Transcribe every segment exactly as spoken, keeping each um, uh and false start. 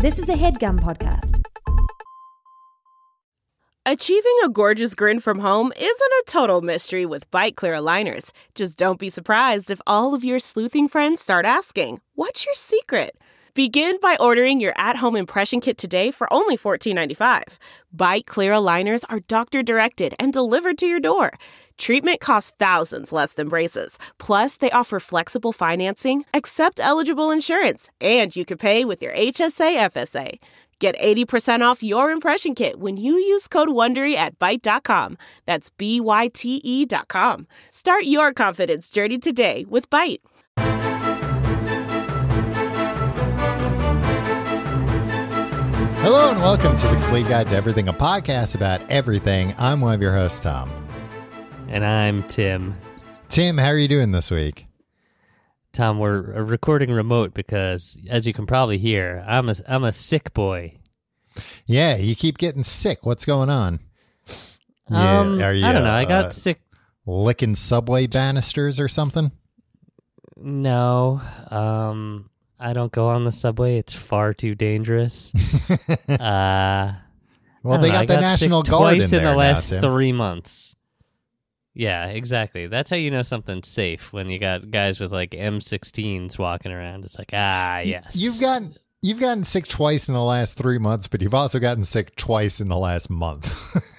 This is a HeadGum podcast. Achieving a gorgeous grin from home isn't a total mystery with Byte Clear aligners. Just don't be surprised if all of your sleuthing friends start asking, "What's your secret?" Begin by ordering your at-home impression kit today for only fourteen ninety-five. Byte Clear aligners are doctor-directed and delivered to your door. Treatment costs thousands less than braces. Plus, they offer flexible financing, accept eligible insurance, and you can pay with your H S A F S A. Get eighty percent off your impression kit when you use code WONDERY at byte dot com. That's B Y T E dot com. Start your confidence journey today with Byte. Hello and welcome to The Complete Guide to Everything, a podcast about everything. I'm one of your hosts, Tom. And I'm Tim. Tim, how are you doing this week? Tom, we're recording remote because, as you can probably hear, I'm a, I'm a sick boy. Yeah, you keep getting sick. What's going on? Um, yeah, are you, I don't know. I got uh, sick. Licking subway banisters or something? No. Um, I don't go on the subway. It's far too dangerous. uh, well, they know, got I the got National sick Guard twice in in there the last now, Tim. three months. Yeah, exactly. That's how you know something's safe, when you got guys with like M sixteens walking around. It's like, ah, yes. You've gotten you've gotten sick twice in the last three months, but you've also gotten sick twice in the last month.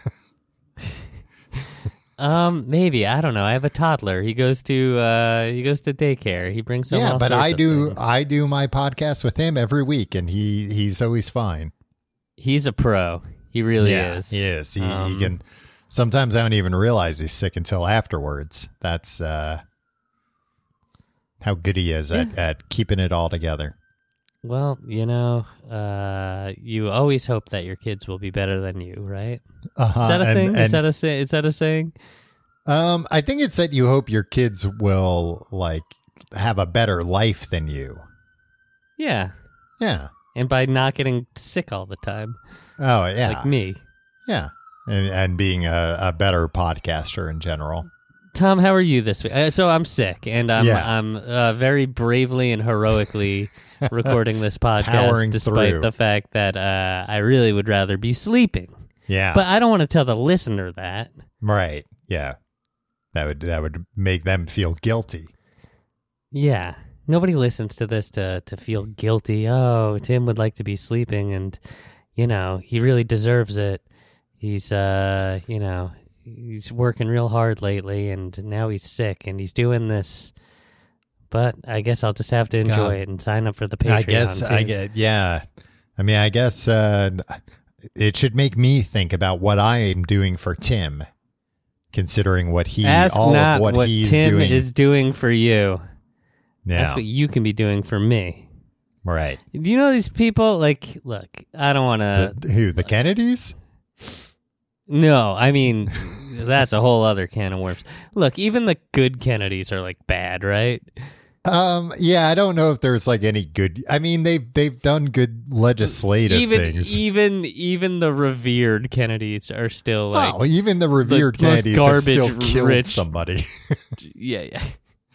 um, maybe I don't know. I have a toddler. He goes to uh, he goes to daycare. He brings home yeah, all but sorts I of do things. I do my podcast with him every week, and he he's always fine. He's a pro. He really yeah, is. He is. He, um, he can. Sometimes I don't even realize he's sick until afterwards. That's uh, how good he is at, Yeah. at keeping it all together. Well, you know, uh, you always hope that your kids will be better than you, right? Uh-huh. Is that a and, thing? And, is that a say? Is that a saying? Um, I think it's that you hope your kids will like have a better life than you. Yeah. Yeah. And by not getting sick all the time, Oh yeah. like me. Yeah. And, and being a, a better podcaster in general. Tom, how are you this week? Uh, so I'm sick, and I'm Yeah. I'm uh, very bravely and heroically recording this podcast, Powering despite through. the fact that uh, I really would rather be sleeping. Yeah. But I don't want to tell the listener that. right. Yeah. That would that would make them feel guilty. Yeah, nobody listens to this to to feel guilty. Oh, Tim would like to be sleeping, and you know he really deserves it. He's uh, you know. He's working real hard lately, and now he's sick, and he's doing this. But I guess I'll just have to enjoy God. it and sign up for the Patreon. I guess too. I get yeah. I mean, I guess uh, it should make me think about what I am doing for Tim, considering what he Ask all not of what, what he's Tim doing. is doing for you. yeah, That's what you can be doing for me. right. Do you know these people? Like, look, I don't want to. The, who the Kennedys? No, I mean, that's a whole other can of worms. Look, even the good Kennedys are like bad, right? Um, yeah, I don't know if there's like any good. I mean, they've they've done good legislative even things. even even the revered Kennedys are still like, oh, even the revered the most Kennedys have still garbage killed rich- somebody. yeah, yeah.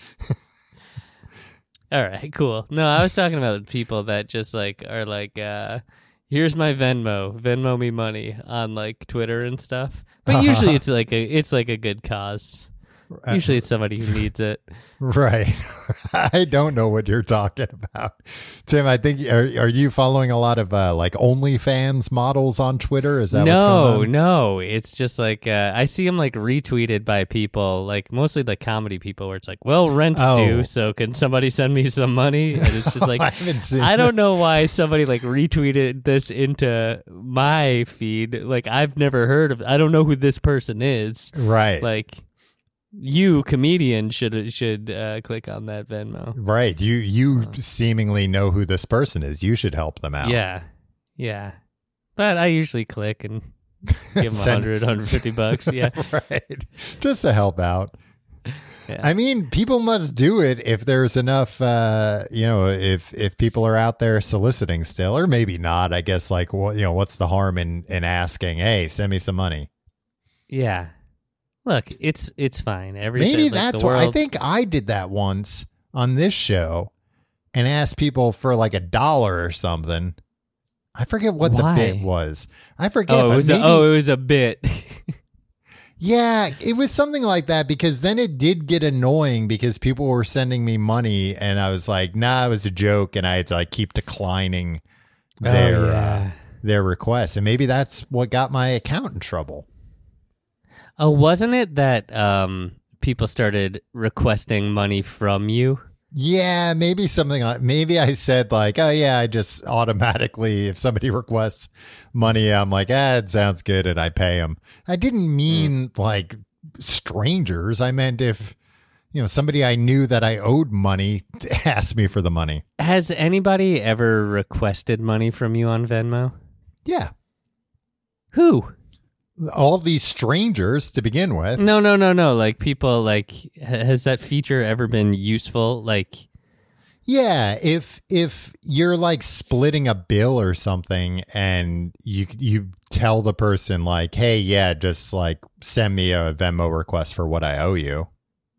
All right, cool. No, I was talking about people that just like are like, uh, here's my Venmo, Venmo me money on like Twitter and stuff. But usually it's like a it's like a good cause. Usually it's somebody who needs it. Right. I don't know what you're talking about. Tim, I think, are, are you following a lot of uh, like OnlyFans models on Twitter? Is that what's No, going on? no. It's just like, uh, I see them like retweeted by people, like mostly the comedy people, where it's like, well, rent's Oh. due, so can somebody send me some money? And it's just like, I haven't seen I don't know why somebody like retweeted this into my feed. Like, I've never heard of, I don't know who this person is. Right. Like, you, comedian, should should uh, click on that Venmo. Right. You you Uh. seemingly know who this person is. You should help them out. Yeah, yeah. But I usually click and give them Send- one hundred, one hundred fifty bucks. Yeah. Right. Just to help out. Yeah. I mean, people must do it if there's enough, uh, you know, if if people are out there soliciting still, or maybe not. I guess, like, what you know, what's the harm in in asking? Hey, send me some money. Yeah. Look, it's it's fine. Every Maybe like, that's the what I world, think. I did that once on this show, and asked people for like a dollar or something, I forget what Why? the bit was. I forget. Oh, it but was maybe, a, oh, it was a bit. yeah, it was something like that because then it did get annoying because people were sending me money and I was like, nah, it was a joke. And I had to like keep declining their, oh, yeah. uh, their requests. And maybe that's what got my account in trouble. Oh, wasn't it that um, people started requesting money from you? Yeah, maybe something like, maybe I said like, oh yeah, I just automatically, if somebody requests money, I'm like, ah, it sounds good. And I pay them. I didn't mean mm. like strangers. I meant if, you know, somebody I knew that I owed money asked me for the money. Has anybody ever requested money from you on Venmo? Yeah. Who? All these strangers to begin with. No, no, no, no. Like people like, has that feature ever been useful? Like, yeah, if if you're like splitting a bill or something and you you tell the person like, hey, yeah, just like send me a Venmo request for what I owe you.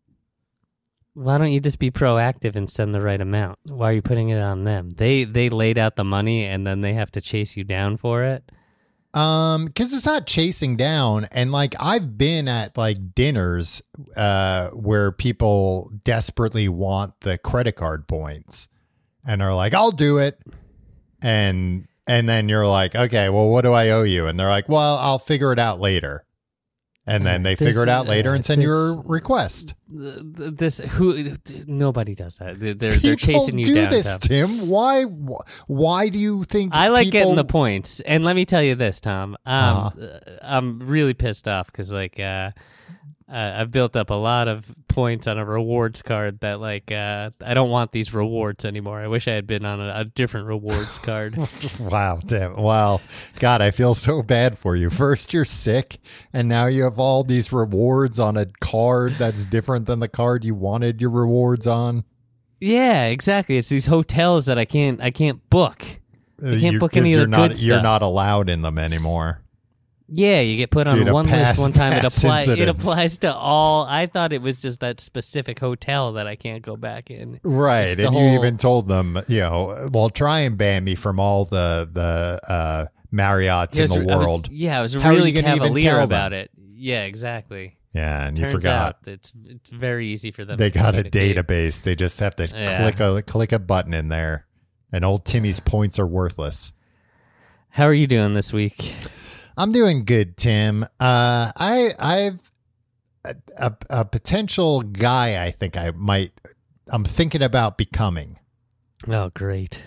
Why don't you just be proactive and send the right amount? Why are you putting it on them? They they laid out the money and then they have to chase you down for it. Um, because it's not chasing down, and like I've been at like dinners, uh, where people desperately want the credit card points, and are like, "I'll do it," and and then you're like, "Okay, well, what do I owe you?" And they're like, "Well, I'll figure it out later," and then they this, figure it out later uh, and send this, you a request. This who nobody does that. They're they're People chasing you do down. this, Tom. Tim. Why? Why do you think I like people... getting the points? And let me tell you this, Tom. Um, Uh-huh. I'm really pissed off because like uh, uh, I've built up a lot of points on a rewards card that like uh, I don't want these rewards anymore. I wish I had been on a, a different rewards card. Wow, Tim. Wow. God, I feel so bad for you. First you're sick, and now you have all these rewards on a card that's different than the card you wanted your rewards on. Yeah, exactly. It's these hotels that I can't I can't book. I can't You- book 'cause any of you're the not, good stuff. You're not allowed in them anymore. Yeah, you get put on Due to one past- list one time. It past applies. It incidents. applies to all. I thought it was just that specific hotel that I can't go back in. Right. It's the And whole- you even told them, you know, well, try and ban me from all the, the uh, Marriotts Yeah, in I was- the I was- world. yeah, I was How are you really gonna even cavalier tell them? about it. Yeah, exactly. Yeah, and you Turns forgot. out it's it's very easy for them. They to got a communicate. database. They just have to Yeah. click a click a button in there, and old Timmy's points are worthless. How are you doing this week? I'm doing good, Tim. Uh, I I've a, a, a potential guy. I think I might. I'm thinking about becoming. Oh, great.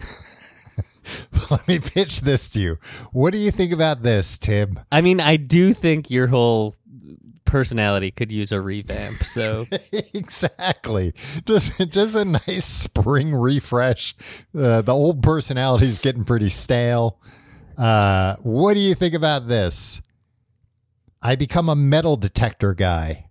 Let me pitch this to you. What do you think about this, Tim? I mean, I do think your whole personality could use a revamp. So Exactly. Just just a nice spring refresh. Uh, the old personality is getting pretty stale. Uh, what do you think about this? I become a metal detector guy.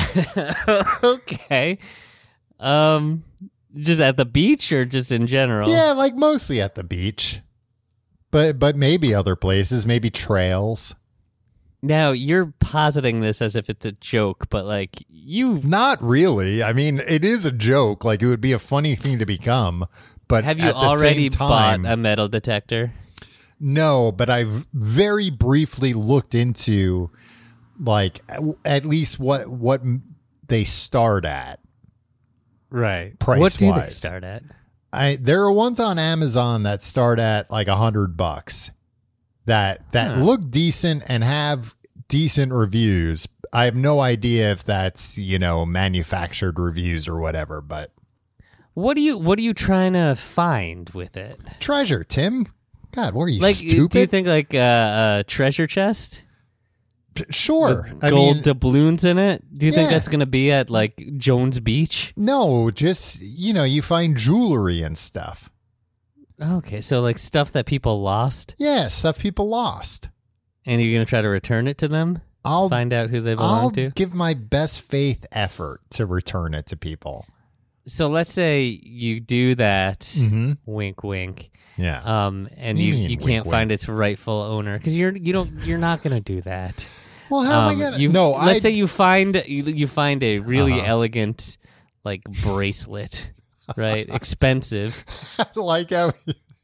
okay. Um, just at the beach or just in general? Yeah, like mostly at the beach, but but maybe other places, maybe trails. Now you're positing this as if it's a joke, but like you Not really. I mean, it is a joke. Like it would be a funny thing to become. But have you at the already same time, bought a metal detector? No, but I've very briefly looked into like at least what what they start at. Right. Price what do they wise. start at? I there are ones on Amazon that start at like a hundred bucks that that Huh. look decent and have decent reviews. I have no idea if that's, you know, manufactured reviews or whatever, but What are you What are you trying to find with it? treasure, Tim. God, what are you Like, stupid? do you think like uh, a treasure chest? Sure. With I gold mean, doubloons in it? Do you think Yeah. that's going to be at like Jones Beach? no, just, you know, you find jewelry and stuff. Okay, so like stuff that people lost, Yeah, stuff people lost. and you're going to try to return it to them? I'll Find out who they belong I'll to? give my best faith effort to return it to people. So let's say you do that, Mm-hmm. wink, wink, Yeah. um, and What do you, you mean, you wink, can't wink? find its rightful owner because you're you don't you're not going to do that. well, how Um, am I gonna? you, no, let's I say you find you, you find a really Uh-huh. elegant like bracelet, right? Expensive. like how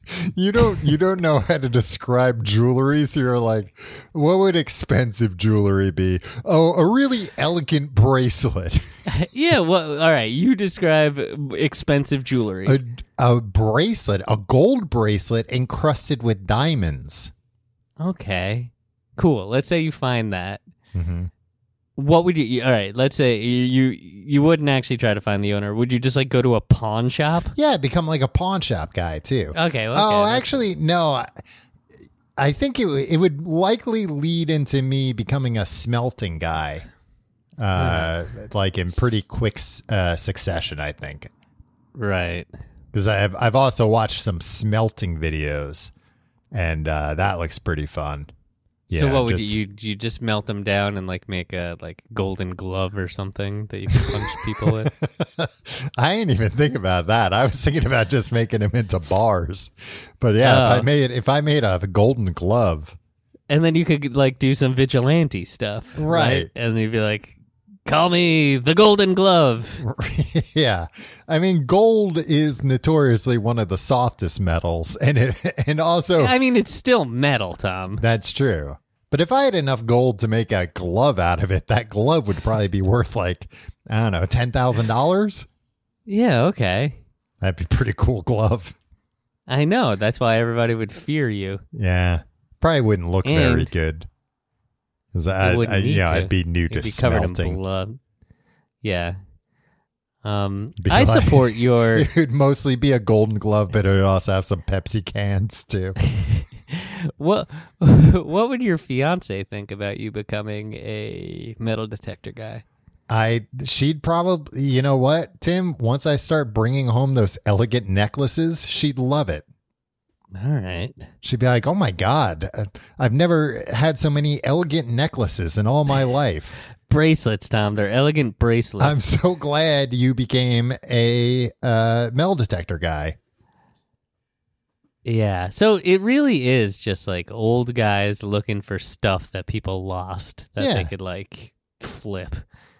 You don't you don't know how to describe jewelry, so you're like, what would expensive jewelry be? Oh, a really elegant bracelet. Yeah, well, all right. You describe expensive jewelry. A, a bracelet, a gold bracelet encrusted with diamonds. Okay, cool. Let's say you find that. Mm-hmm. What would you, you? All right. Let's say you, you you wouldn't actually try to find the owner. Would you just like go to a pawn shop? Yeah, become like a pawn shop guy too. Okay. okay oh, that's- actually, no. I, I think it it would likely lead into me becoming a smelting guy, uh, like in pretty quick uh, succession. I think. Right. Because I've I've also watched some smelting videos, and uh, that looks pretty fun. So Yeah, what would just- you, you you just melt them down and like make a like golden glove or something that you can punch people with? I didn't even think about that. I was thinking about just making them into bars. But yeah, if I Oh. made if I made a golden glove, And then you could like do some vigilante stuff, Right. And you'd be like, "Call me the Golden Glove." yeah. I mean, gold is notoriously one of the softest metals, and it, and also I mean, it's still metal, Tom. that's true. But if I had enough gold to make a glove out of it, that glove would probably be worth like I don't know, ten thousand dollars. Yeah. Okay. That'd be a pretty cool glove. I know. That's why everybody would fear you. Yeah, probably wouldn't look very And- good. 'Cause I, You wouldn't I, need yeah, to. I'd be new You'd to be covered in smelting. blood. Yeah. Um, Be I like- support your. It would mostly be a golden glove, but it would also have some Pepsi cans too. What What would your fiance think about you becoming a metal detector guy? I she'd probably, you know what, Tim? Once I start bringing home those elegant necklaces, she'd love it. All right. She'd be like, "Oh my god, uh, I've never had so many elegant necklaces in all my life. Bracelets, Tom. They're elegant bracelets. I'm so glad you became a uh, metal detector guy." Yeah. So it really is just like old guys looking for stuff that people lost that Yeah. they could like flip.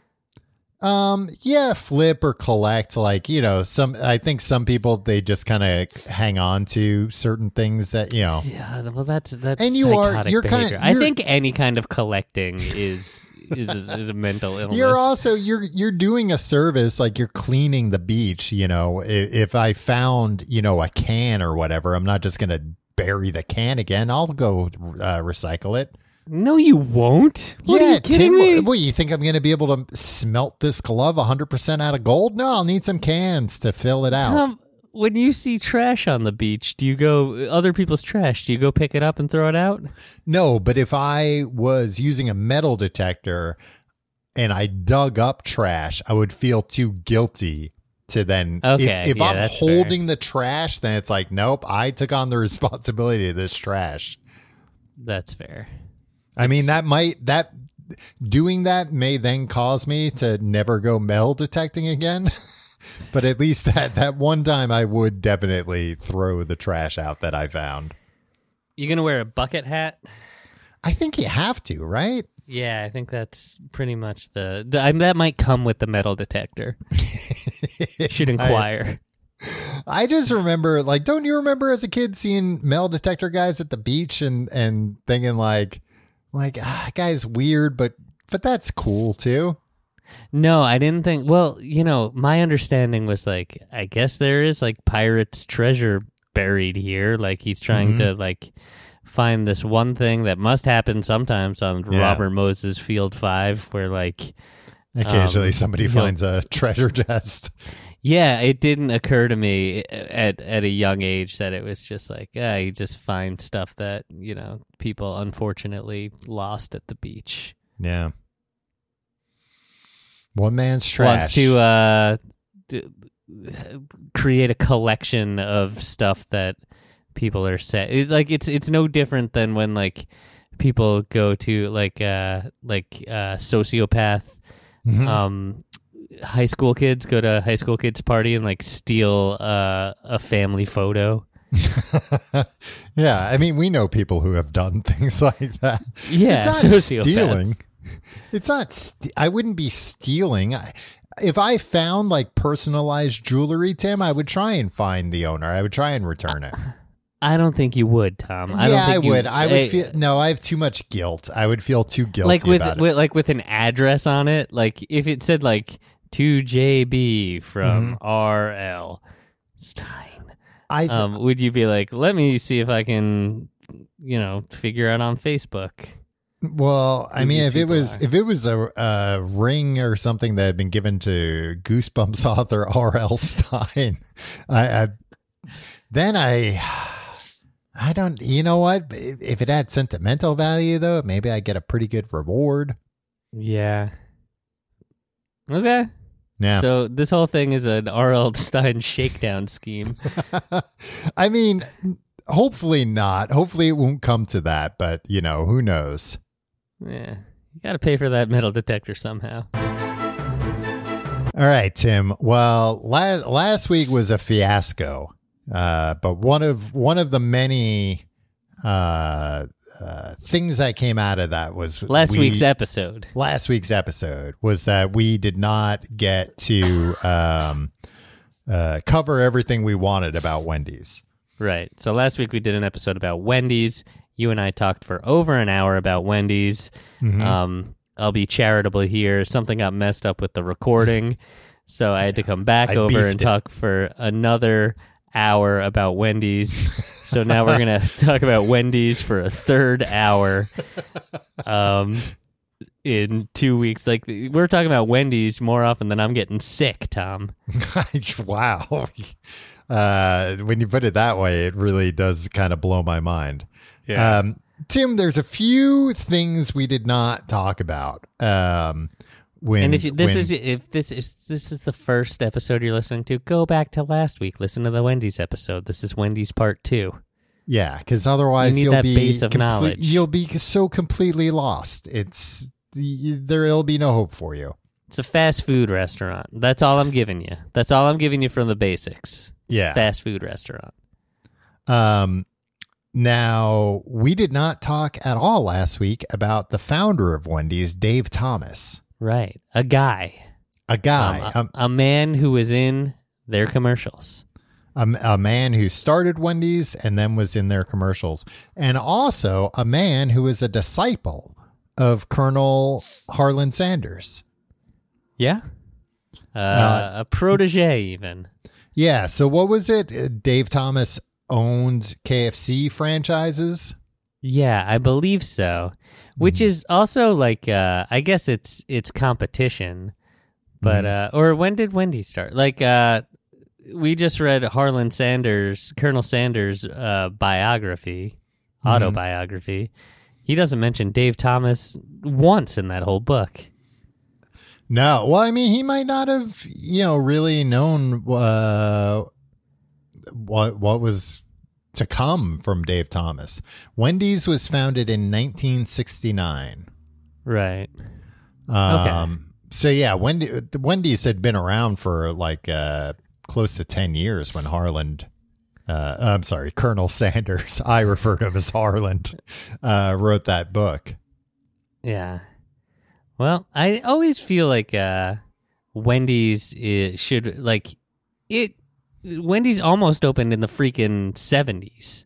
Um, yeah, flip or collect. Like, you know, some. I think some people they just kind of hang on to certain things that you know. Yeah, well, that's that's And you are- psychotic you're kind- behavior. I you're- think any kind of collecting is is is a mental illness. You're also you're you're doing a service, like you're cleaning the beach. You know, if, if I found you know a can or whatever, I'm not just gonna bury the can again. I'll go uh, recycle it. No, you won't. What yeah, are you kidding Tim, me? What, you think I'm gonna be able to smelt this glove one hundred percent out of gold? No, I'll need some cans to fill it out. Tom, when you see trash on the beach, do you go other people's trash? Do you go pick it up and throw it out? No, but if I was using a metal detector and I dug up trash, I would feel too guilty to then. Okay, If, if yeah, I'm that's holding the trash, then it's like, nope, I took on the responsibility of this trash. That's fair. I mean, that might, that doing that may then cause me to never go metal detecting again. But at least that, that one time I would definitely throw the trash out that I found. You gonna wear a bucket hat? I think you have to, right? Yeah, I think that's pretty much the. the I mean, that might come with the metal detector. Should inquire. I just remember, like, don't you remember as a kid seeing metal detector guys at the beach and, and thinking like, like, ah, that guy's weird, but, but that's cool too. No, I didn't think. Well, you know, my understanding was like, I guess there is like pirates' treasure buried here. Like he's trying Mhm. to like find this one thing that must happen sometimes on Yeah. Robert Moses Field Five, where like, Occasionally Um, somebody he'll- finds a treasure chest. yeah, it didn't occur to me at at a young age that it was just like, yeah, you just find stuff that you know people unfortunately lost at the beach. Yeah. One man's trash. Wants to uh, d- create a collection of stuff that people are saying. Like it's it's no different than when like people go to like uh like uh sociopath Mhm. um high school kids go to a high school kids party and like steal uh a family photo. Yeah, I mean, we know people who have done things like that. Yeah, it's not sociopaths. stealing. It's not. St- I wouldn't be stealing. I, if I found like personalized jewelry, Tim, I would try and find the owner. I would try and return it. I don't think you would, Tom. I yeah, don't think I you, would. I would eh, feel no. I have too much guilt. I would feel too guilty like with, about it. with like with an address on it. Like if it said like to J B from Mm-hmm. R L Stein, I th- um, would you be like, let me see if I can, you know, figure out on Facebook? well, I who mean, these if it people was are. if it was a, a ring or something that had been given to Goosebumps author R L Stein, I, I then I. I don't, you know what? If it had sentimental value, though, maybe I get a pretty good reward. Yeah. Okay. Yeah. So this whole thing is an R L Stein shakedown scheme. I mean, hopefully not. Hopefully it won't come to that, but, you know, who knows? Yeah. You got to pay for that metal detector somehow. All right, Tim. Well, last, last week was a fiasco. Uh, but one of one of the many uh, uh, things that came out of that was Last we- week's episode. last week's episode was that we did not get to um, uh, cover everything we wanted about Wendy's. Right. So last week we did an episode about Wendy's. You and I talked for over an hour about Wendy's. Mhm. Um, I'll be charitable here. Something got messed up with the recording, so I had to come back I over beefed and it. talk for another hour about Wendy's. So now we're gonna talk about Wendy's for a third hour. Um, in two weeks, like we're talking about Wendy's more often than I'm getting sick, Tom. Wow. Uh, when you put it that way, it really does kind of blow my mind. Yeah. Um, Tim, there's a few things we did not talk about. Um, when And if you, this when- is if this is this is the first episode you're listening to, go back to last week. Listen to the Wendy's episode. This is Wendy's part two. yeah, because otherwise You need you'll that be base of complete- knowledge. You'll be so completely lost. It's there'll be no hope for you. It's a fast food restaurant. That's all I'm giving you. That's all I'm giving you from the basics. It's Yeah. a fast food restaurant. Um, now we did not talk at all last week about the founder of Wendy's, Dave Thomas, Right. A guy. a guy, Um, um, a, a man who was in their commercials. a, a man who started Wendy's and then was in their commercials, and also a man who is a disciple of Colonel Harlan Sanders. Yeah. Uh, Uh, a protege, even. Yeah. So what was it? Uh, Dave Thomas owned K F C franchises. Yeah, I believe so. Which is also like, uh, I guess it's it's competition, but uh, or when did Wendy start? Like, uh, we just read Harlan Sanders, Colonel Sanders' uh, biography, autobiography. He doesn't mention Dave Thomas once in that whole book. No. Well, I mean, he might not have, you know, really known uh, what what was to come from Dave Thomas. Wendy's was founded in nineteen sixty-nine. Right. Um, So yeah, Wendy, Wendy's had been around for like uh, close to ten years when Harlan. Uh, I'm sorry, Colonel Sanders. I refer to him as Harlan. Uh, wrote that book. Yeah. Well, I always feel like uh, Wendy's is, should like it. Wendy's almost opened in the freaking seventies,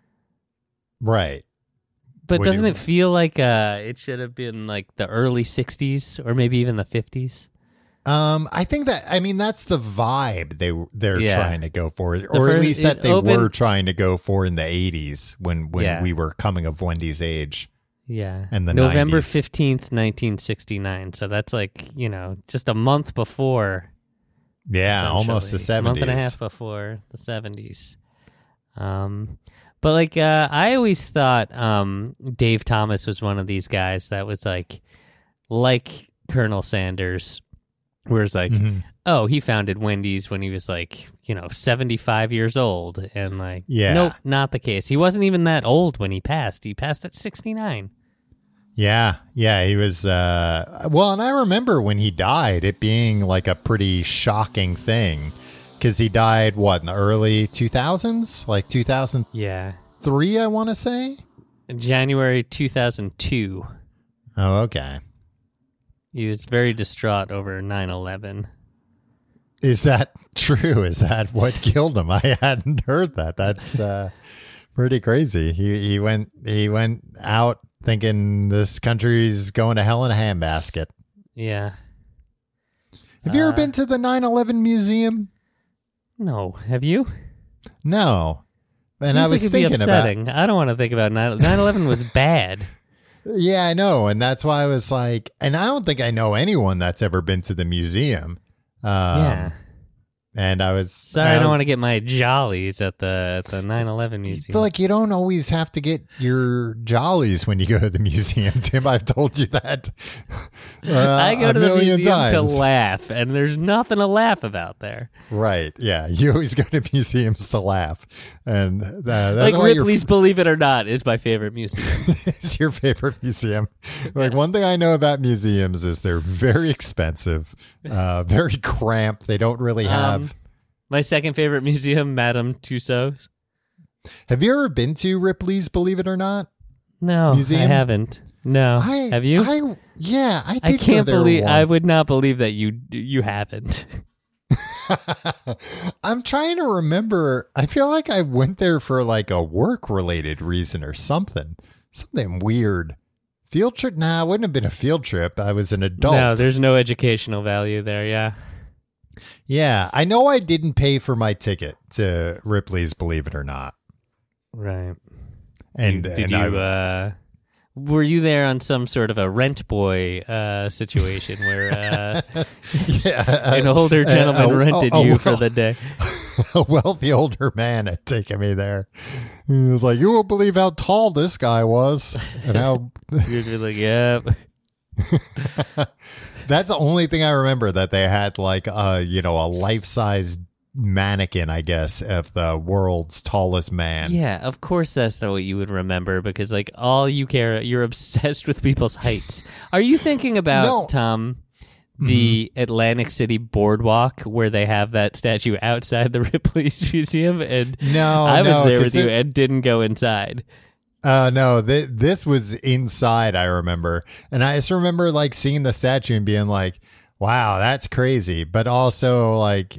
Right. but What do doesn't you- it feel like uh, it should have been like the early sixties or maybe even the fifties? Um, I think that I mean that's the vibe they they're Yeah. trying to go for, or first- at least that it they opened- were trying to go for in the eighties when when Yeah. we were coming of Wendy's age. Yeah, And the November nineties. fifteenth, nineteen sixty nine. So that's like you know just a month before. Yeah, almost the essentially. A month seventies. and a half before the seventies. Um, but like uh, I always thought um, Dave Thomas was one of these guys that was like, like Colonel Sanders, where it's like, Mhm. oh, he founded Wendy's when he was like, you know, seventy-five years old, and like, Yeah. nope, not the case. He wasn't even that old when he passed. He passed at sixty-nine. Yeah, yeah, he was. Uh, well, and I remember when he died, it being like a pretty shocking thing because he died what in the early two thousands, like two thousand Yeah, three, I want to say. January two thousand two. Oh, okay. He was very distraught over nine eleven. Is that true? Is that what killed him? I hadn't heard that. That's uh, Pretty crazy. He he went he went out thinking this country's going to hell in a handbasket. Yeah. Have you Uh, ever been to the nine eleven museum? No. Have you? No. And Seems I was like it'd be thinking about. upsetting. I don't want to think about nine eleven was bad. Yeah, I know, and that's why I was like, and I don't think I know anyone that's ever been to the museum. Um, Yeah. And I was Sorry, I, don't was, want to get my jollies at the at the nine eleven I museum. feel like you don't always have to get your jollies when you go to the museum, Tim. I've told you that uh, I go a to the million museum times. to laugh, and there's nothing to laugh about there. Right? Yeah, you always go to museums to laugh, and uh, that's Like why your Ripley's Believe It or Not is my favorite museum. is your favorite museum. Like one thing I know about museums is they're very expensive, uh, very cramped. They don't really have. Um, my second favorite museum, Madame Tussauds. Have you ever been to Ripley's Believe It or Not? No, Museum? I haven't. No, I, have you? I, yeah, I did I can't go there believe. I once. would not believe that you you haven't. I'm trying to remember. I feel like I went there for like a work related reason or something. Something weird. Field trip? Nah, it wouldn't have been a field trip. I was an adult. No, there's no educational value there. Yeah. Yeah, I know I didn't pay for my ticket to Ripley's Believe It or Not. Right. And You- did and you? I, uh, were you there on some sort of a rent boy uh, situation where uh, yeah, an older gentleman uh, uh, rented uh, you well, for the day? a wealthy older man had taken me there. He was like, "You won't believe how tall this guy was, and how." You'd be like, "Yep." That's the only thing I remember, that they had like a you know a life size mannequin, I guess, of the world's tallest man. Yeah, of course that's not what you would remember because like all you care, you're obsessed with people's heights. Are you thinking about No. Tom? The Mm-hmm. Atlantic City boardwalk where they have that statue outside the Ripley's Museum, and No, I was no, there 'cause with you it- and didn't go inside. Uh, no, th- this was inside, I remember. And I just remember like seeing the statue and being like, wow, that's crazy. But also like,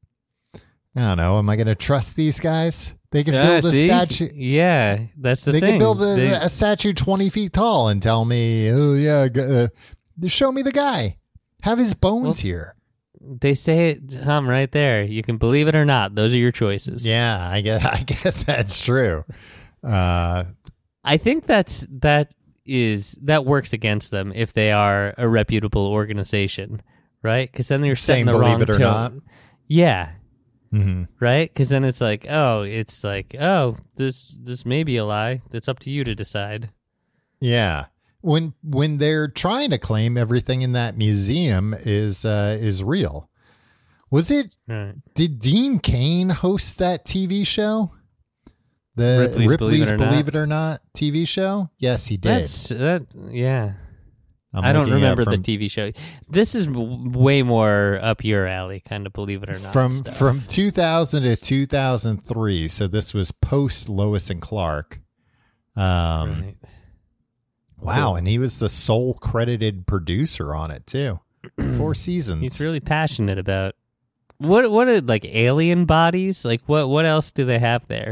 I don't know, am I going to trust these guys? They can Yeah, build a see? statue. Yeah, that's the They thing. can build a, They- a statue twenty feet tall and tell me, oh yeah, g- uh, show me the guy. Have his bones Well, here. They say it, Tom, right there. You can believe it or not. Those are your choices. Yeah, I guess, I guess that's true. Uh, I think that's that is that works against them if they are a reputable organization, right? Because then you're setting saying the believe wrong it or tone. not. Yeah, mhm. right. Because then it's like, oh, it's like, oh, this this may be a lie. It's up to you to decide. Yeah. When when they're trying to claim everything in that museum is uh, is real. Was it Right. did Dean Cain host that T V show? The Ripley's Ripley's, Believe It or Believe Not? It or Not T V show? Yes, he did. That's that. Yeah. I'm I don't looking it up remember the from, T V show. This is w- way more up your alley, kind of believe it or not. from stuff. from two thousand to two thousand three. So this was post Lois and Clark. Um Right. wow, Cool. and he was the sole credited producer on it too. Four seasons. He's really passionate about what what are like alien bodies? Like what what else do they have there?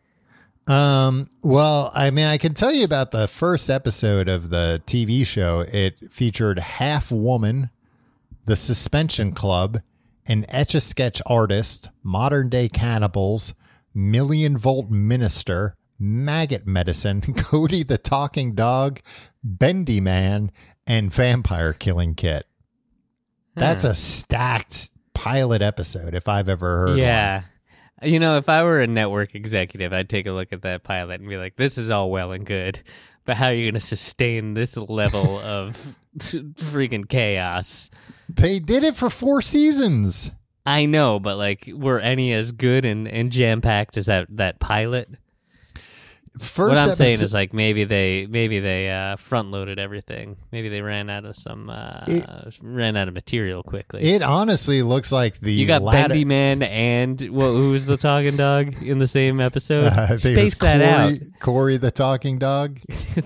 Um, well, I mean, I can tell you about the first episode of the T V show. It featured Half Woman, the Suspension Club, an Etch-a-Sketch artist, modern day cannibals, Million Volt Minister, Maggot Medicine, Cody the Talking Dog, Bendy Man, and Vampire Killing Kit. That's Huh. a stacked pilot episode if I've ever heard one. Yeah. You know, if I were a network executive, I'd take a look at that pilot and be like, this is all well and good, but how are you going to sustain this level of freaking chaos? They did it for four seasons. I know, but like, were any as good and, and jam-packed as that, that pilot? First what I'm episode, saying is like maybe they maybe they uh, front loaded everything. Maybe they ran out of some uh, It- ran out of material quickly. it honestly looks like the you got latter, Bendy Man and well, who was the talking dog in the same episode? Uh, I think it was Space that out. Corey, Corey the talking dog.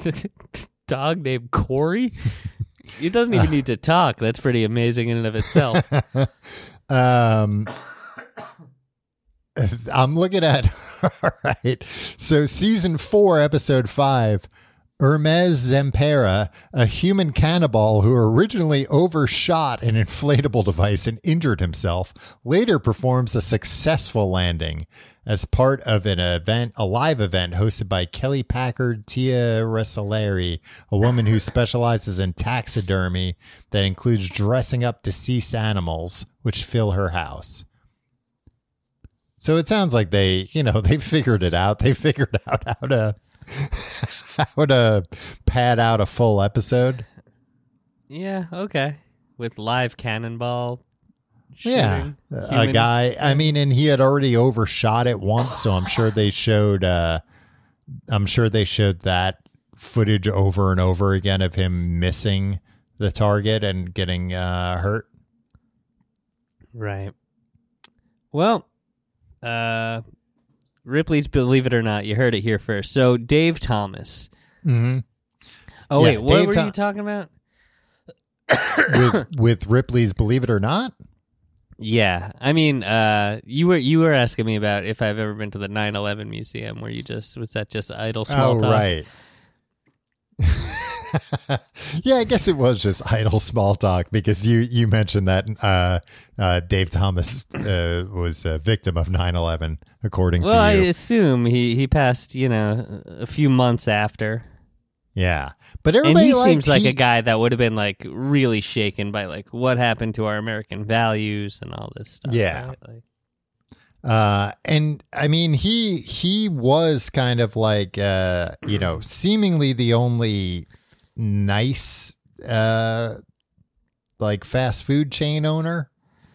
Dog named Corey. It doesn't even need to talk. That's pretty amazing in and of itself. Um, I'm looking at, all right. So season four, episode five, Hermes Zempera, a human cannibal who originally overshot an inflatable device and injured himself, later performs a successful landing as part of an event, a live event hosted by Kelly Packard Tia Resaleri, a woman who specializes in taxidermy that includes dressing up deceased animals, which fill her house. So it sounds like they, you know, they figured it out. They figured out how to how to pad out a full episode. Yeah, okay. With live cannonball yeah, shooting. a Human- guy. I mean, and he had already overshot it once, so I'm sure they showed. Uh, I'm sure they showed that footage over and over again of him missing the target and getting uh, hurt. Right. Well, uh, Ripley's Believe It or Not. You heard it here first. So Dave Thomas. Mm-hmm. Oh, Yeah, wait, what Dave were Thom- you talking about? with with Ripley's Believe It or Not. Yeah, I mean, uh, you were you were asking me about if I've ever been to the nine eleven museum. Where you just was that just idle small Oh, talk? right. Yeah, I guess it was just idle small talk because you, you mentioned that uh, uh, Dave Thomas uh, was a victim of nine eleven, according Well, I to you. assume he, he passed, you know, a few months after. Yeah, but And everybody he like, seems like he- a guy that would have been like really shaken by like what happened to our American values and all this stuff. Yeah. right? Like, Uh, and I mean, he he was kind of like uh, you know, seemingly the only nice uh, like fast food chain owner.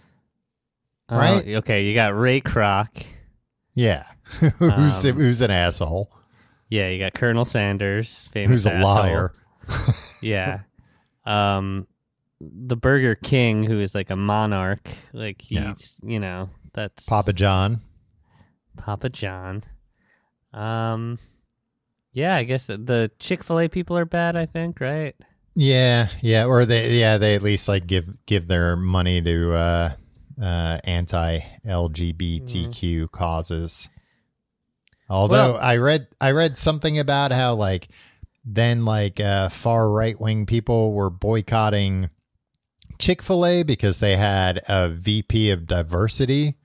oh, Right? Okay, you got Ray Kroc. Yeah, who's Um, who's an asshole, Yeah, you got Colonel Sanders, famous who's a asshole. liar. Yeah. Um, the Burger King, who is like a monarch, like he's, Yeah. you know, that's Papa John. Papa John. Um, yeah, I guess the Chick-fil-A people are bad, I think, right? Yeah, yeah, or they yeah they at least like give give their money to uh, uh, anti-L G B T Q causes. Although Well- I read I read something about how like then like uh, far right wing people were boycotting Chick-fil-A because they had a V P of diversity.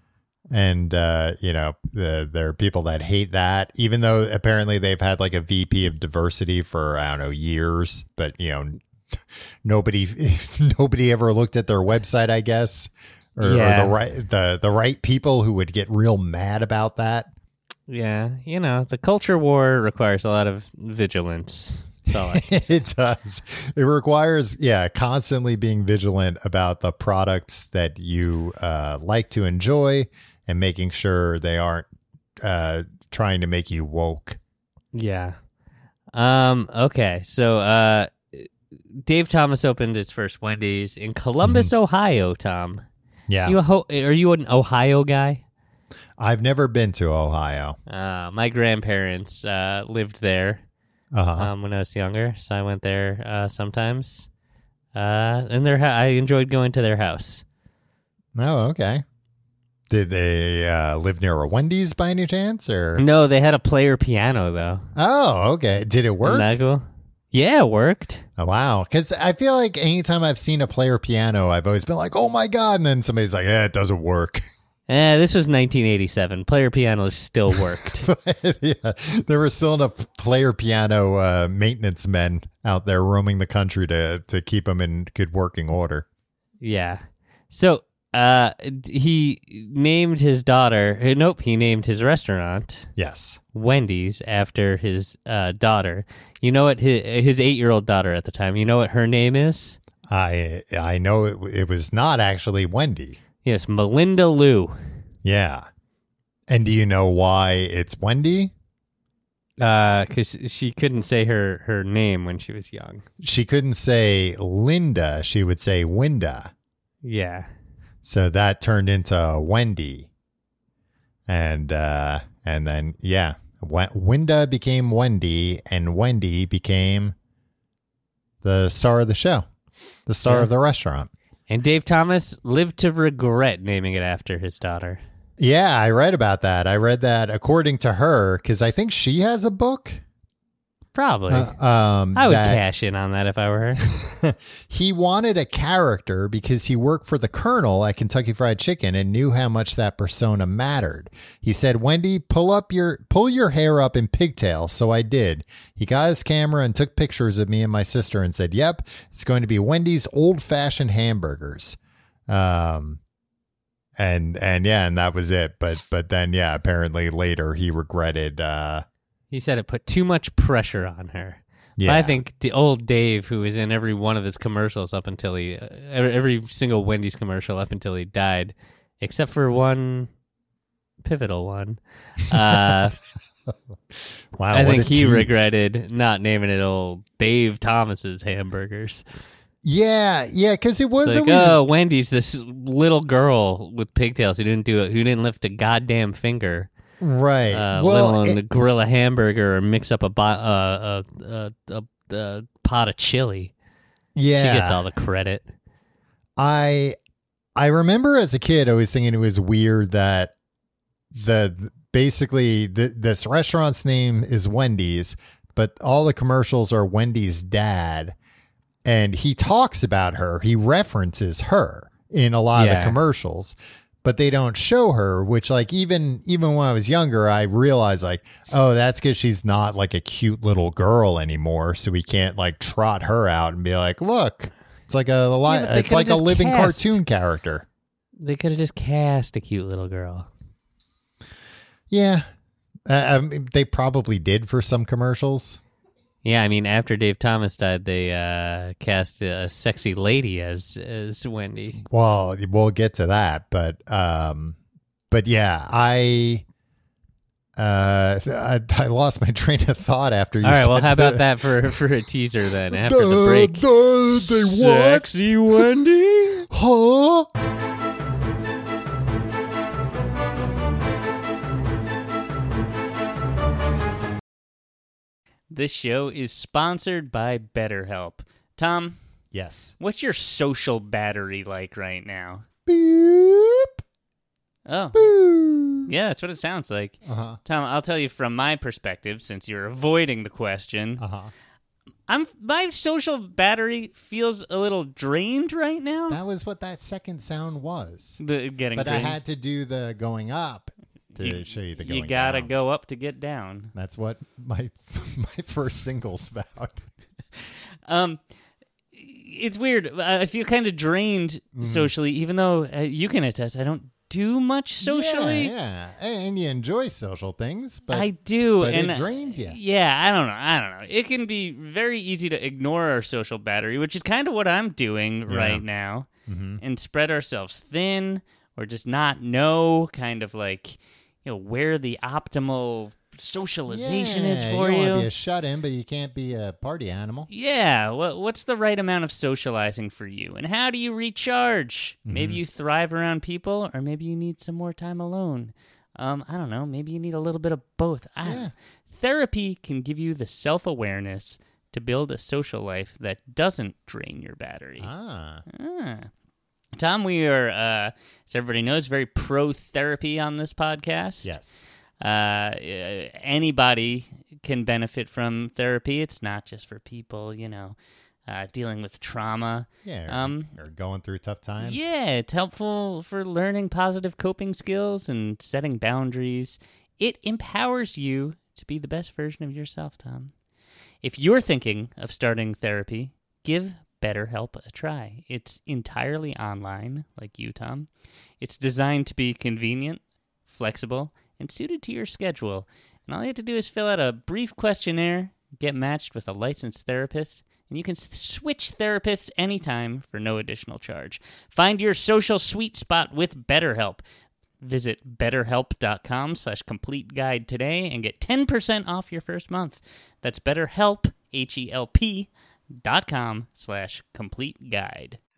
And, uh, you know, the, there are people that hate that, even though apparently they've had like a V P of diversity for, I don't know, years. But, you know, nobody nobody ever looked at their website, I guess, or, Yeah. or the right the, the right people who would get real mad about that. Yeah, you know, the culture war requires a lot of vigilance. So like, It does. It requires, yeah, constantly being vigilant about the products that you uh, like to enjoy and making sure they aren't uh, trying to make you woke. yeah. Um. Okay. So, uh, Dave Thomas opened its first Wendy's in Columbus, Ohio. Tom, Yeah. you a ho- are you an Ohio guy? I've never been to Ohio. Uh, my grandparents uh, lived there Uh-huh. um, when I was younger, so I went there uh, sometimes. Uh, and their ha- I enjoyed going to their house. Oh, okay. Did they uh, live near a Wendy's by any chance? Or No, they had a player piano though. oh, okay. Did it work? Isn't that cool? Yeah, it worked. Oh, wow. Because I feel like anytime I've seen a player piano, I've always been like, oh my God. And then somebody's like, yeah, it doesn't work. Eh, this was nineteen eighty-seven. Player pianos still worked. Yeah, there were still enough player piano uh, maintenance men out there roaming the country to to keep them in good working order. Yeah. So, uh, d- he named his daughter. uh, Nope, he named his restaurant Yes. Wendy's after his uh, daughter. You know what? His, his eight-year-old daughter at the time. You know what her name is? I I know it, it was not actually Wendy. Yes, Melinda Lou. Yeah. And do you know why it's Wendy? Because she couldn't say her, her name when she was young. She couldn't say Linda. She would say Winda. Yeah. So that turned into Wendy. And uh, and then, yeah, Wen- Winda became Wendy, and Wendy became the star of the show, the star Yeah. of the restaurant. And Dave Thomas lived to regret naming it after his daughter. Yeah, I read about that. I read that according to her, because I think she has a book. Probably. Uh, um, I would that cash in on that if I were her. he wanted a character because he worked for the Colonel at Kentucky Fried Chicken and knew how much that persona mattered. He said, "Wendy, pull up your pull your hair up in pigtails." So I did. He got his camera and took pictures of me and my sister and said, "Yep, it's going to be Wendy's old-fashioned hamburgers." Um, and and yeah, and that was it. But but then yeah, apparently later he regretted. Uh, He said it put too much pressure on her. Yeah. But I think the old Dave, who was in every one of his commercials up until he, uh, every, every single Wendy's commercial up until he died, except for one pivotal one. Uh, wow, I what think a he tease. regretted not naming it old Dave Thomas's hamburgers. Yeah, yeah, because it was It's like, always oh, Wendy's, this little girl with pigtails who didn't do it, who didn't lift a goddamn finger. right. Uh, well, let alone it- the grill a hamburger or mix up a, bo- uh, a, a, a, a pot of chili. yeah, She gets all the credit. I I remember as a kid always thinking it was weird that the basically the, this restaurant's name is Wendy's, but all the commercials are Wendy's dad, and he talks about her. He references her in a lot of Yeah. the commercials, but they don't show her. Which, like, even even when I was younger, I realized like, oh, that's because she's not like a cute little girl anymore, so we can't like trot her out and be like, look. It's like a li- Yeah, but they it's could've like a just living cast- cartoon character. They could have just cast a cute little girl. Yeah, uh, um, they probably did for some commercials. Yeah, I mean, after Dave Thomas died, they uh, cast a sexy lady as as Wendy. Well, we'll get to that, but um, but yeah, I uh, I, I lost my train of thought after you. All right, said well, how about the- that for for a teaser then? After the Duh, break, duh, they what? sexy Wendy. Huh? This show is sponsored by BetterHelp. Tom, Yes. what's your social battery like right now? Boop, Oh, boop. yeah, that's what it sounds like. Uh huh. Tom, I'll tell you from my perspective, since you're avoiding the question. Uh huh. I'm my social battery feels a little drained right now. That was what that second sound was. the getting But I drained. had to do the going up to You- show you the going you gotta down. go up to get down. That's what my my first single's about. Um, it's weird. I feel kind of drained Mm-hmm. socially, even though uh, you can attest I don't do much socially. Yeah, yeah. And you enjoy social things, but I do, but and it drains you. Yeah, I don't know. I don't know. It can be very easy to ignore our social battery, which is kind of what I'm doing Yeah. right now, Mm-hmm. and spread ourselves thin, or just not know, kind of like, you know, where the optimal socialization is Yeah, for you. you. want to be a shut-in, but you can't be a party animal. Yeah, what what's the right amount of socializing for you, and how do you recharge? Maybe you thrive around people, or maybe you need some more time alone. Um, I don't know. Maybe you need a little bit of both. I don't Yeah. know. Therapy can give you the self-awareness to build a social life that doesn't drain your battery. Ah, Ah. Tom, we are, uh, as everybody knows, very pro-therapy on this podcast. yes. Uh, anybody can benefit from therapy. It's not just for people, you know, uh, dealing with trauma. Yeah, or, Um, or going through tough times. Yeah, it's helpful for learning positive coping skills and setting boundaries. It empowers you to be the best version of yourself, Tom. If you're thinking of starting therapy, give BetterHelp a try. It's entirely online, like you, Tom. It's designed to be convenient, flexible, and suited to your schedule. And all you have to do is fill out a brief questionnaire, get matched with a licensed therapist, and you can s- switch therapists anytime for no additional charge. Find your social sweet spot with BetterHelp. Visit betterhelp.com slash complete guide today and get ten percent off your first month. That's BetterHelp, H E L P, dot com slash complete guide.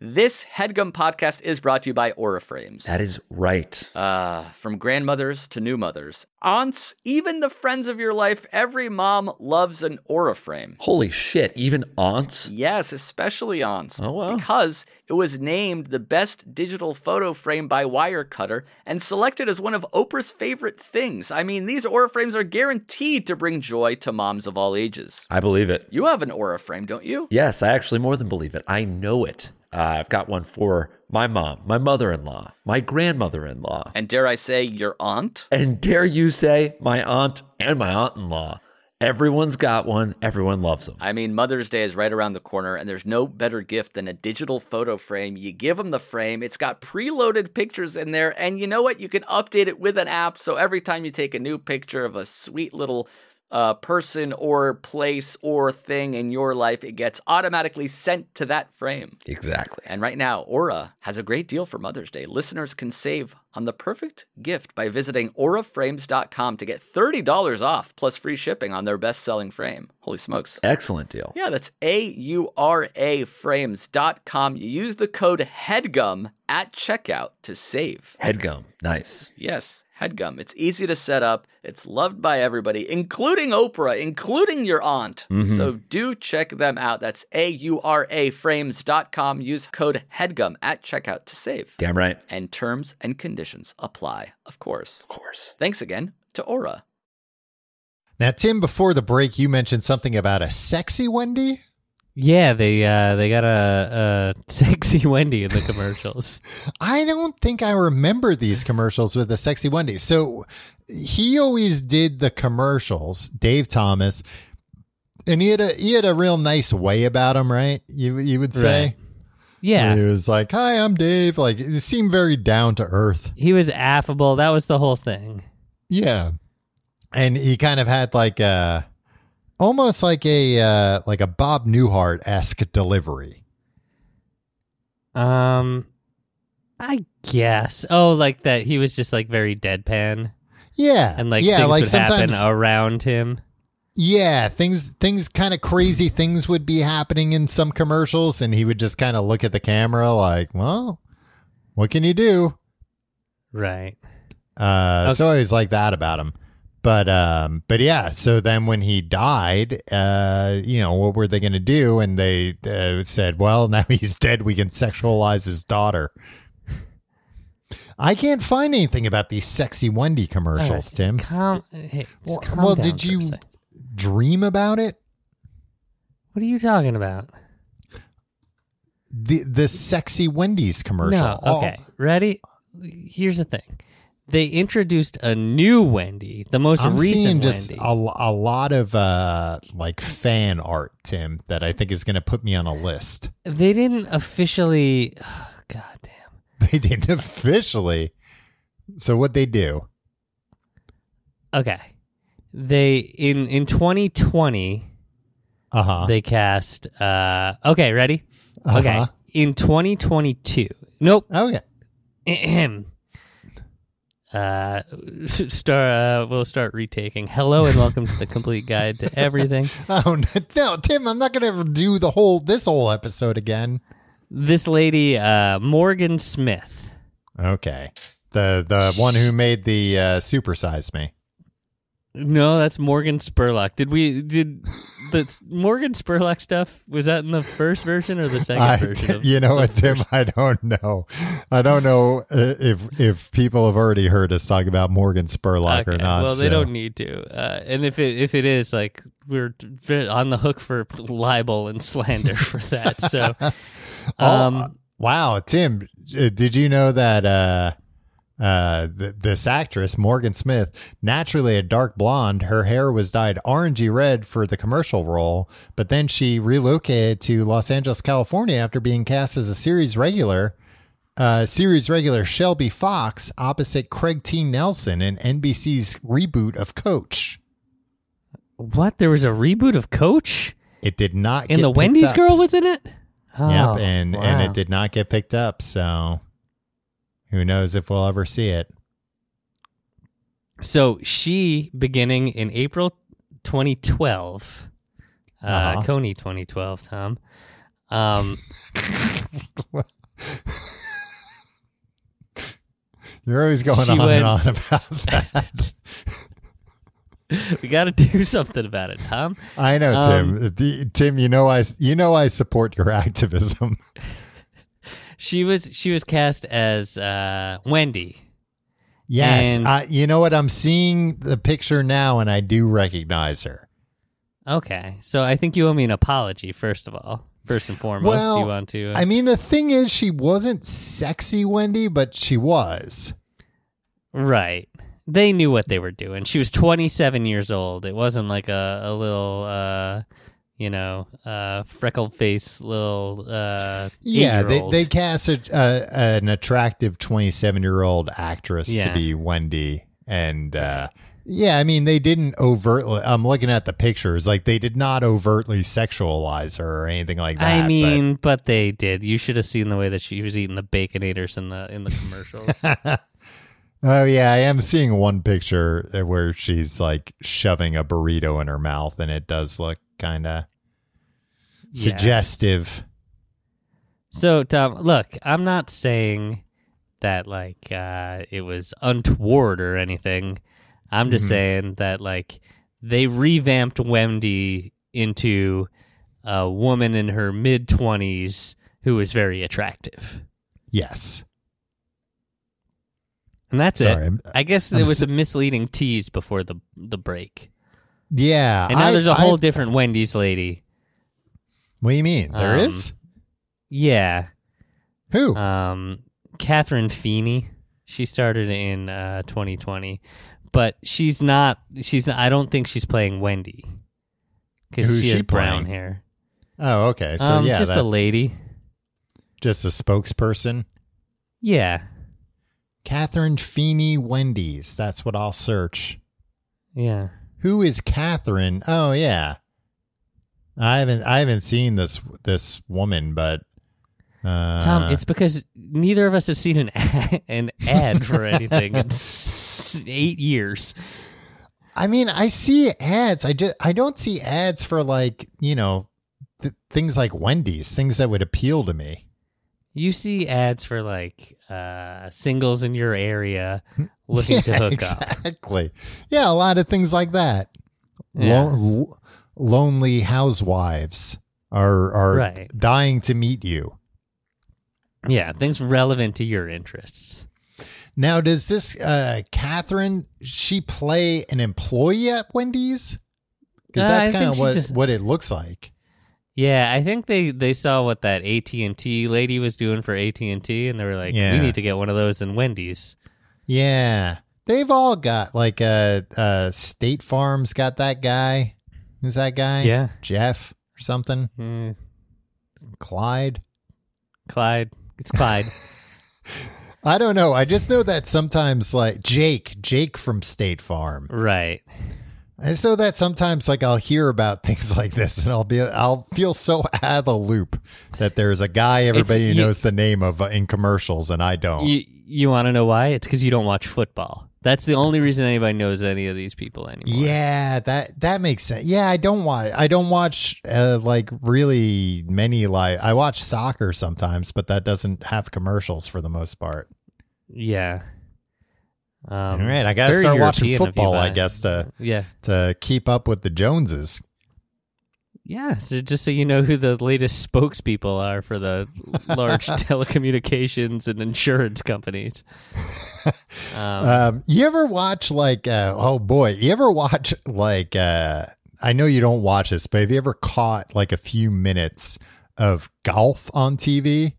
This HeadGum podcast is brought to you by Aura Frames. That is right. Uh, from grandmothers to new mothers, aunts, even the friends of your life, every mom loves an Aura Frame. Holy shit, even aunts? Yes, especially aunts. Oh, wow. Because it was named the best digital photo frame by Wirecutter and selected as one of Oprah's favorite things. I mean, these Aura Frames are guaranteed to bring joy to moms of all ages. I believe it. You have an Aura Frame, don't you? Yes, I actually more than believe it. I know it. Uh, I've got one for my mom, my mother-in-law, my grandmother-in-law. And dare I say, your aunt? And dare you say, my aunt and my aunt-in-law. Everyone's got one. Everyone loves them. I mean, Mother's Day is right around the corner, and there's no better gift than a digital photo frame. You give them the frame. It's got preloaded pictures in there, and you know what? You can update it with an app, so every time you take a new picture of a sweet little uh, person or place or thing in your life, it gets automatically sent to that frame. Exactly. And right now, Aura has a great deal for Mother's Day. Listeners can save on the perfect gift by visiting aura frames dot com to get thirty dollars off plus free shipping on their best-selling frame. Holy smokes. Excellent deal. Yeah, that's A U R A frames dot com. You use the code HEADGUM at checkout to save. HeadGum. Nice. Yes. HeadGum. It's easy to set up. It's loved by everybody, including Oprah, including your aunt. Mm-hmm. So do check them out. That's A U R A frames dot com. Use code HEADGUM at checkout to save. Damn right. And terms and conditions apply, of course. Of course. Thanks again to Aura. Now, Tim, before the break, you mentioned something about a sexy Wendy. Yeah, they uh, they got a, a sexy Wendy in the commercials. I don't think I remember these commercials with the sexy Wendy. So he always did the commercials, Dave Thomas, and he had a he had a real nice way about him, right? You you would say, Right. Yeah, he was like, "Hi, I'm Dave." Like, it seemed very down to earth. he was affable. That was the whole thing. Yeah, and he kind of had like a almost like a uh, like a Bob Newhart-esque delivery. Um, I guess. Oh, like that. He was just like very deadpan, Yeah, and like yeah, things like would happen sometimes, around him. yeah, things things kind of crazy things would be happening in some commercials, and he would just kind of look at the camera like, "Well, what can you do?" Right. Uh, Okay. So I always like that about him. But um, but yeah. So then when he died, uh, you know, what were they going to do? And they uh, said, "Well, now he's dead. We can sexualize his daughter." I can't find anything about these sexy Wendy commercials, All right. Tim. Calm. Hey, just Well, calm well down did for a you sec. dream about it? What are you talking about? The the sexy Wendy's commercial. No. Okay. Ready? Here's the thing. They introduced a new Wendy, the most I'm recent seeing just Wendy. a, a lot of uh, like fan art, Tim, that I think is going to put me on a list. They didn't officially. God damn. They didn't officially. So what they do? Okay. They in in twenty twenty Uh huh. they cast. Uh, okay, ready? Okay. Uh-huh. In twenty twenty-two. Nope. Okay. Ahem. Uh, start. Uh, we'll start retaking. Hello and welcome to the complete guide to everything. Oh no, no, Tim! I'm not going to do the whole this whole episode again. This lady, uh, Morgan Smith. Okay. The the one who made the uh, Supersize Me. No, that's Morgan Spurlock. Did we did the Morgan Spurlock stuff? Was that in the first version or the second I, version? Of, you know of what, the Tim? first- I don't know. I don't know uh, if if people have already heard us talk about Morgan Spurlock or Okay, not. well, they so. don't need to. Uh, and if it if it is, like, we're on the hook for libel and slander for that. So, um, Oh, wow, Tim! uh, Did you know that uh, uh, th- this actress Morgan Smith, naturally a dark blonde, her hair was dyed orangey red for the commercial role, but then she relocated to Los Angeles, California, after being cast as a series regular. Uh, series regular Shelby Fox opposite Craig T. Nelson in N B C's reboot of Coach. what? There was a reboot of Coach, It did not and get the picked Wendy's up. girl was in it. Oh, Yep, and and wow. it did not get picked up. So who knows if we'll ever see it? So she, beginning in April twenty twelve, uh, Uh-huh. Coney twenty twelve, Tom, Um, You're always going She on went- and on about that. we got to do something about it, Tom. I know, Um, Tim. The- Tim, you know I you know I support your activism. She was she was cast as uh, Wendy. Yes, And- I, you know what? I'm seeing the picture now, and I do recognize her. Okay, so I think you owe me an apology first of all. First and foremost, Well, do you want to? I mean, the thing is, she wasn't sexy Wendy, but she was. Right. They knew what they were doing. She was twenty-seven years old. It wasn't like a, a little, uh, you know, uh, freckled face little uh, Yeah, they, eight-year-old. they cast a, uh, an attractive twenty-seven-year-old actress Yeah. to be Wendy. And, uh, yeah, I mean, they didn't overtly, I'm looking at the pictures, like, they did not overtly sexualize her or anything like that. I but- mean, but, they did. You should have seen the way that she was eating the Baconators in the in the commercials. Oh yeah, I am seeing one picture where she's like shoving a burrito in her mouth, and it does look kind of Yeah. suggestive. So, Tom, look, I'm not saying that like uh, it was untoward or anything. I'm just Mhm. saying that like they revamped Wendy into a woman in her mid twenties who is very attractive, Yes. and that's Sorry, it. I'm- I guess I'm it was s- a misleading tease before the the break, Yeah. and now I- there's a I- whole different Wendy's lady. What do you mean? There Um, is? Yeah, Who? um, Catherine Feeney. She started in uh, twenty twenty, but she's not. She's. I don't think she's playing Wendy because Who's she she has brown playing? hair. oh, okay. So um, yeah, just that- a lady. just a spokesperson. Yeah, Catherine Feeney Wendy's. That's what I'll search. yeah. Who is Catherine? Oh yeah. I haven't I haven't seen this this woman, but uh, Tom, it's because neither of us have seen an ad, an ad for anything in s- eight years. I mean, I see ads. I just I don't see ads for like, you know, th- things like Wendy's, things that would appeal to me. You see ads for like uh, singles in your area looking to Yeah, hook up. exactly. Yeah, a lot of things like that. Yeah. Lo- l- lonely housewives are are Right. dying to meet you. Yeah, things relevant to your interests. Now, does this uh, Catherine? She play an employee at Wendy's? Because Uh, I that's kind think of she what just- what it looks like. Yeah, I think they, they saw what that A T and T lady was doing for A T and T, and they were like, Yeah. we need to get one of those in Wendy's. Yeah, they've all got like a uh, uh, State Farm's got that guy. Who's that guy? Yeah. Jeff or something. Mm, Clyde. Clyde. It's Clyde. I don't know. I just know that sometimes, like Jake, Jake from State Farm. Right. I just know that sometimes, like I'll hear about things like this, and I'll be, I'll feel so out of the loop that there's a guy everybody It's- you- knows the name of uh, in commercials, and I don't. You you want to know why? It's because you don't watch football. That's the only reason anybody knows any of these people anymore. Yeah, that that makes sense. Yeah, I don't watch. I don't watch uh, like really many. Like I watch soccer sometimes, but that doesn't have commercials for the most part. Yeah. Um, All right, I gotta very start watching European of you, football. I but- guess to Yeah. to keep up with the Joneses. Yeah. So just so you know who the latest spokespeople are for the large telecommunications and insurance companies. Um, Um, you ever watch like? Uh, oh boy, you ever watch like? Uh, I know you don't watch this, but have you ever caught like a few minutes of golf on T V?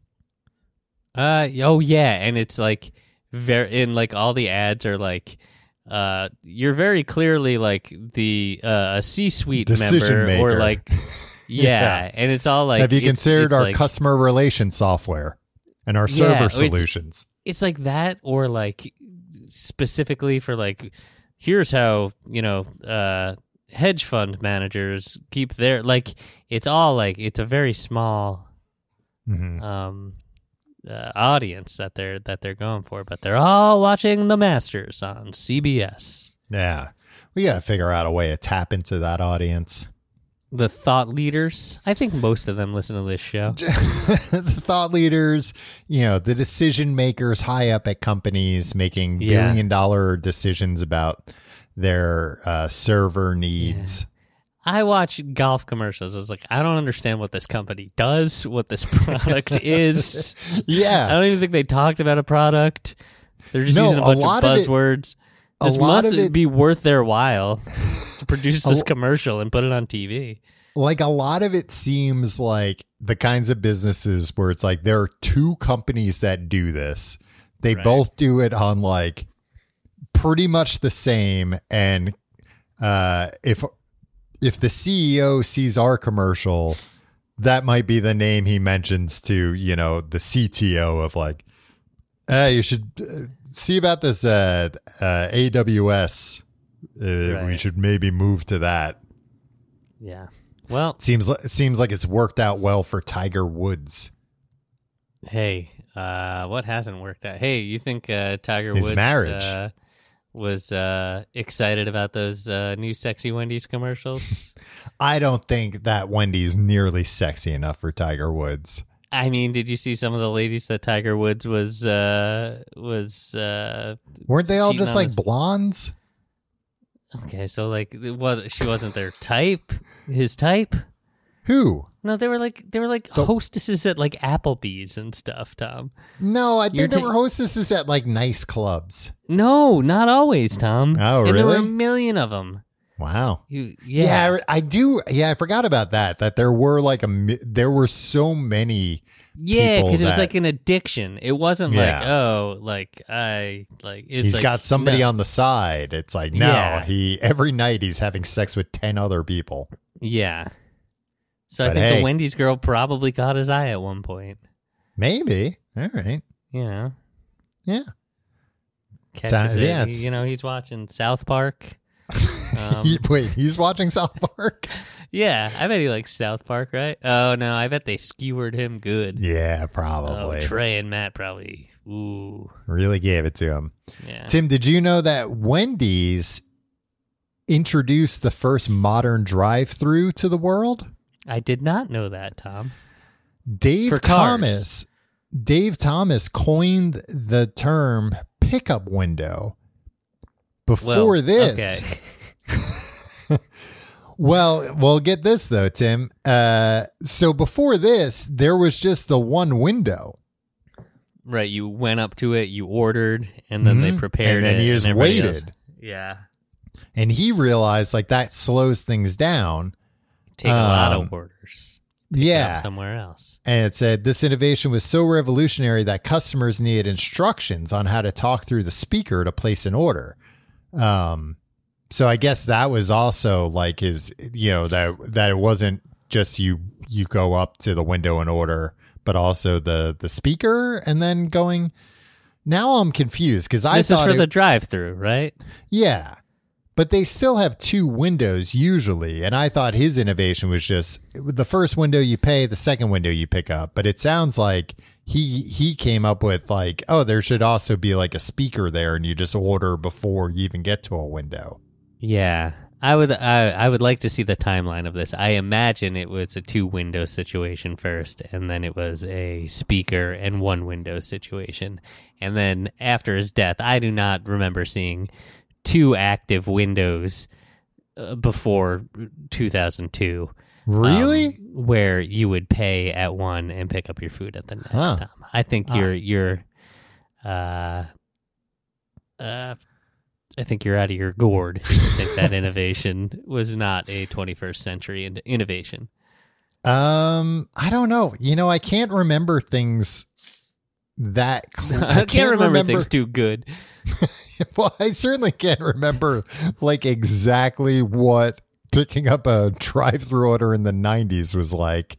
Uh oh yeah, and it's like very in like all the ads are like uh you're very clearly like the uh a C-suite Decision member or maker. like yeah, Yeah. and it's all like have you it's- considered it's our like, customer relation software and our Yeah, server it's- solutions? it's like that or like specifically for like here's how, you know, uh hedge fund managers keep their like it's all like it's a very small Mhm. um uh, audience that they're that they're going for, but they're all watching the Masters on C B S. Yeah, we gotta figure out a way to tap into that audience. The thought leaders. I think most of them listen to this show. The thought leaders, you know, the decision makers high up at companies making Yeah. billion dollar decisions about their uh, server needs. I watch golf commercials. I was like, I don't understand what this company does, what this product is. Yeah. I don't even think they talked about a product. They're just No, using a a bunch lot of of it- buzzwords. a This lot must of it- be worth their while to produce this A- commercial and put it on T V. Like a lot of it seems like the kinds of businesses where it's like there are two companies that do this. They Right. both do it on like pretty much the same. And uh, if if the C E O sees our commercial, that might be the name he mentions to, you know, the C T O of like, uh, you should uh, see about this uh, uh, A W S. Uh, We Right. should maybe move to that. Yeah. Well, Seems li- it seems like it's worked out well for Tiger Woods. hey, uh, what hasn't worked out? Hey, you think uh, Tiger His Woods marriage. Uh, was uh, excited about those uh, new Sexy Wendy's commercials? I don't think that Wendy's nearly sexy enough for Tiger Woods. I mean, did you see some of the ladies that Tiger Woods was uh, was? Uh, Weren't they all Cheating just on like his- blondes? okay, so like, it was she wasn't their type? His type? Who? No, they were like they were like hostesses at like Applebee's and stuff. Tom. No, I You're think there ta- were hostesses at like nice clubs. No, not always, Tom. Oh, And there were a really? million of them. Wow. You, Yeah, yeah, I I do. Yeah, I forgot about that. That there were like a mi- there were so many. yeah, people because it was that- like an addiction. It wasn't Yeah. like oh, like I like. It's He's like, got somebody no. on the side. It's like no, Yeah. he every night he's having sex with ten other people. Yeah. So I But think hey. the Wendy's girl probably caught his eye at one point. Maybe. All right. You know, Yeah. catches So- it. yeah, he- it's- you know, he's watching South Park. Um, He- Wait, he's watching South Park? Yeah, I bet he likes South Park, right? Oh no, I bet they skewered him good. Yeah, Oh, probably. Trey and Matt probably. Ooh, Really gave it to him. yeah. Tim, did you know that Wendy's introduced the first modern drive-through to the world? I did not know that, Tom. Dave For cars. Thomas. Dave Thomas coined the term pickup window. Before Well, this, okay. well, well, get this though, Tim. Uh, so before this, there was just the one window. Right, you went up to it, you ordered, and then they Mhm. prepared And then it. you just everybody waited. else- Yeah, And he realized like that slows things down. take a lot Um, of orders. Yeah. Up somewhere else. And it said this innovation was so revolutionary that customers needed instructions on how to talk through the speaker to place an order. Um, so I guess that was also like his, you know, that that it wasn't just you you go up to the window and order, but also the the speaker, and then going. Now I'm confused because I This is thought for it- the drive-through, right? yeah. But they still have two windows usually. And I thought his innovation was just the first window you pay, the second window you pick up. But it sounds like he he came up with like, oh, there should also be like a speaker there and you just order before you even get to a window. Yeah, I would. I, I would like to see the timeline of this. I imagine it was a two-window situation first, and then it was a speaker and one window situation, and then after his death, I do not remember seeing two active windows uh, before two thousand two. Really? um, where you would pay at one and pick up your food at the next Huh. time. I think Ah. you're you're uh uh I think you're out of your gourd if you think that innovation was not a twenty-first century in- innovation. Um, I don't know. You know, I can't remember things that cl- I, can't, remember, things too good. Well, I certainly can't remember like exactly what picking up a drive-through order in the nineties was like.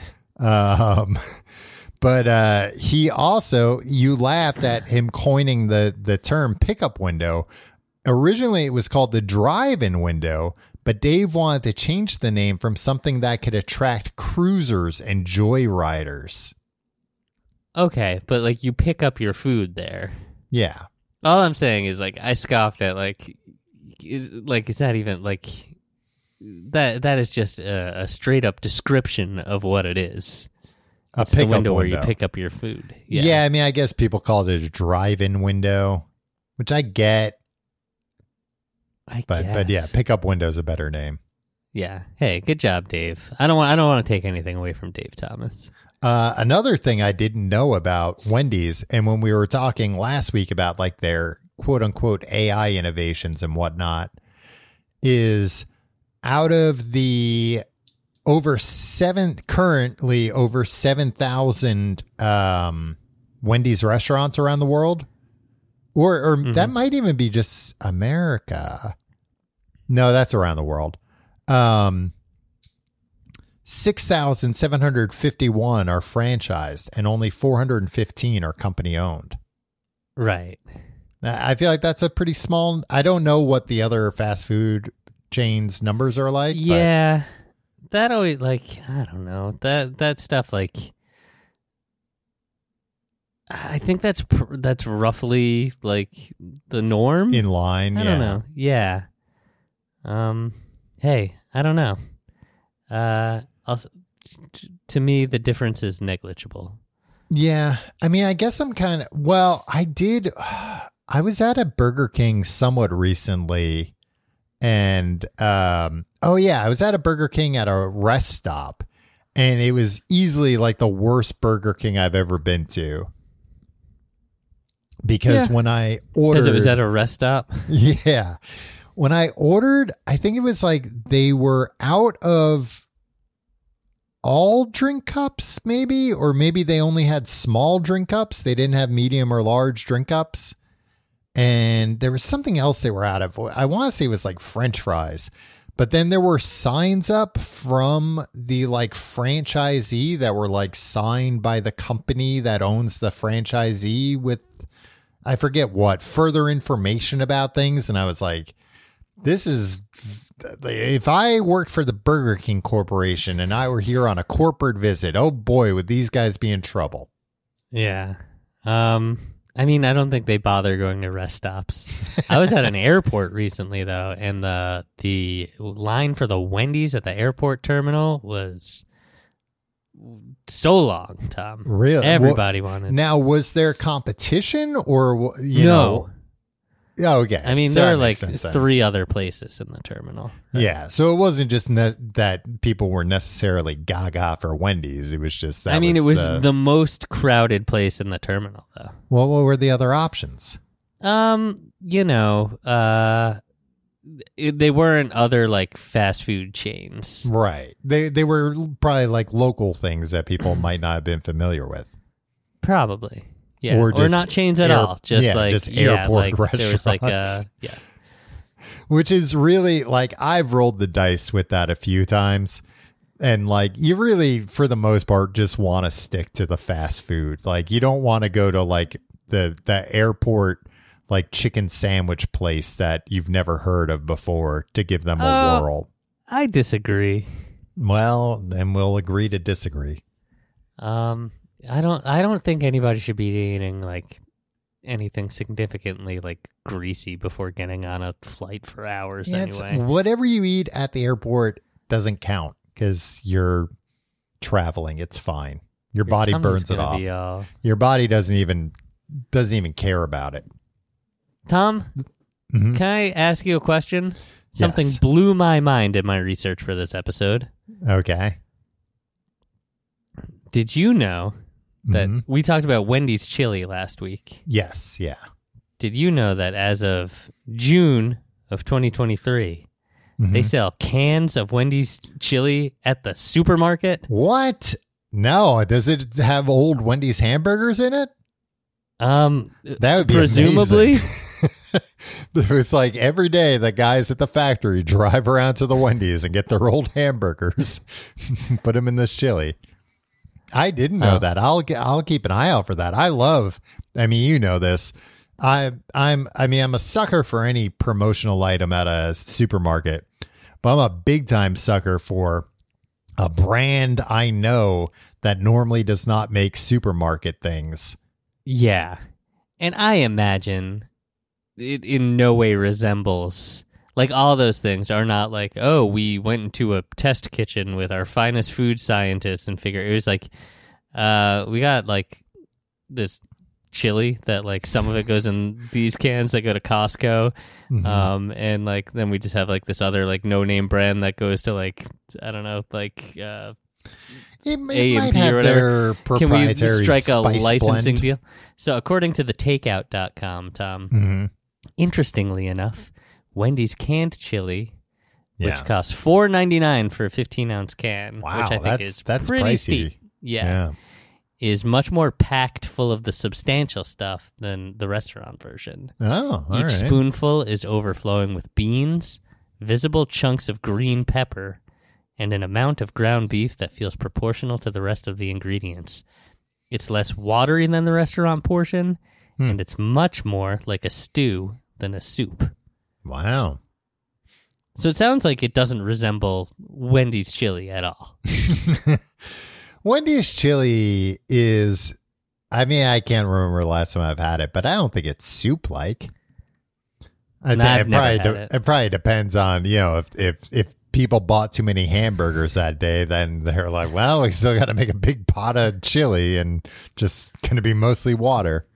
Um, but uh, he also, you laughed at him coining the the term pickup window. Originally, it was called the drive-in window, but Dave wanted to change the name from something that could attract cruisers and joyriders. Okay, but like you pick up your food there. Yeah. All I'm saying is like I scoffed at like is, like it's not even like that that is just a, a straight up description of what it is. A It's the pickup window, window. where you pick up your food. Yeah. Yeah. I mean, I guess people called it a drive-in window, which I get, I but guess. but yeah, pickup window is a better name. Yeah. Hey, good job, Dave. I don't want. I don't want to take anything away from Dave Thomas. Uh, another thing I didn't know about Wendy's, and when we were talking last week about like their quote unquote A I innovations and whatnot, is out of the over seven, currently over seven thousand um, Wendy's restaurants around the world, or, or Mm-hmm. that might even be just America. No, that's around the world. Um, six thousand seven hundred fifty-one are franchised and only four hundred fifteen are company owned. Right. I feel like that's a pretty small. I don't know what the other fast food chains numbers are like. Yeah. That always like I don't know that that stuff like. I think that's pr- that's roughly like the norm. but in line. I yeah. don't know. Yeah. Um. Hey, I don't know. Uh. Also, to me, the difference is negligible. Yeah. I mean, I guess I'm kind of, well, I did, I was at a Burger King somewhat recently and, um, oh yeah, I was at a Burger King at a rest stop and it was easily like the worst Burger King I've ever been to. Because Yeah. when I ordered, Because it was at a rest stop. yeah, when I ordered, I think it was like they were out of all drink cups, maybe, or maybe they only had small drink cups. They didn't have medium or large drink cups. And there was something else they were out of. I want to say it was like French fries. But then there were signs up from the like franchisee that were like signed by the company that owns the franchisee with, I forget what, further information about things. And I was like, this is, if I worked for the Burger King Corporation and I were here on a corporate visit, oh boy, would these guys be in trouble. Yeah. Um. I mean, I don't think they bother going to rest stops. I was at an airport recently, though, and the the line for the Wendy's at the airport terminal was so long, Tom. Really? Everybody wanted. Now, was there competition or, you no. know? Oh, okay. I mean, So there that are like makes sense then. three other places in the terminal. Yeah, so it wasn't just ne- that people were necessarily gaga for Wendy's. It was just that. I mean, was it was the, the most crowded place in the terminal, though. Well, what were the other options? Um, you know, uh, it, they weren't other like fast food chains. Right. They they were probably like local things that people might not have been familiar with. Probably. Yeah, Or or, just not chains at air- all. Just yeah, like just yeah, airport like there was like uh restaurants. yeah. Which is really like I've rolled the dice with that a few times. And like you really, for the most part, just want to stick to the fast food. Like you don't want to go to like the the airport like chicken sandwich place that you've never heard of before to give them a Uh, whirl. I disagree. Well, then we'll agree to disagree. Um, I don't. I don't think anybody should be eating like anything significantly like greasy before getting on a flight for hours. Yeah, it's- anyway, whatever you eat at the airport doesn't count because you're traveling. It's fine. Your, Your body tummy's burns it gonna off. be all- Your body doesn't even doesn't even care about it. Tom, Mhm. can I ask you a question? Something Yes. blew my mind in my research for this episode. Okay. Did you know that Mhm. we talked about Wendy's chili last week? Yes. Yeah. Did you know that as of June of twenty twenty-three, they Mhm. sell cans of Wendy's chili at the supermarket? What? No. Does it have old Wendy's hamburgers in it? Um, That would be presumably. amazing. It's like every day the guys at the factory drive around to the Wendy's and get their old hamburgers, put them in this chili. I didn't know Oh. that. I'll ge- I'll keep an eye out for that. I love. I mean, you know this. I I'm I mean I'm a sucker for any promotional item at a supermarket, but I'm a big time sucker for a brand I know that normally does not make supermarket things. Yeah. And I imagine it in no way resembles like all those things are not like, oh, we went into a test kitchen with our finest food scientists and figure it was like, uh, we got like this chili that like some of it goes in these cans that go to Costco, Mhm. um, and like then we just have like this other like no name brand that goes to like I don't know like uh, It, it A and might P have or whatever. their Can we proprietary strike a spice licensing blend. deal? So according to the takeout dot com, Tom, Mhm. interestingly enough, Wendy's canned chili, Yeah. which costs four ninety nine for a fifteen ounce can, Wow, which I think that's is that's pretty pricey. steep. Yeah, Yeah. is much more packed full of the substantial stuff than the restaurant version. Oh, all Each right. spoonful is overflowing with beans, visible chunks of green pepper, and an amount of ground beef that feels proportional to the rest of the ingredients. It's less watery than the restaurant portion, Hmm. and it's much more like a stew than a soup. Wow. So it sounds like it doesn't resemble Wendy's chili at all. Wendy's chili is, I mean, I can't remember the last time I've had it, but I don't think it's soup-like. I No, think I've it never probably had de- it. it probably depends on, you know, if if if people bought too many hamburgers that day, then they're like, well, we still got to make a big pot of chili and just going to be mostly water.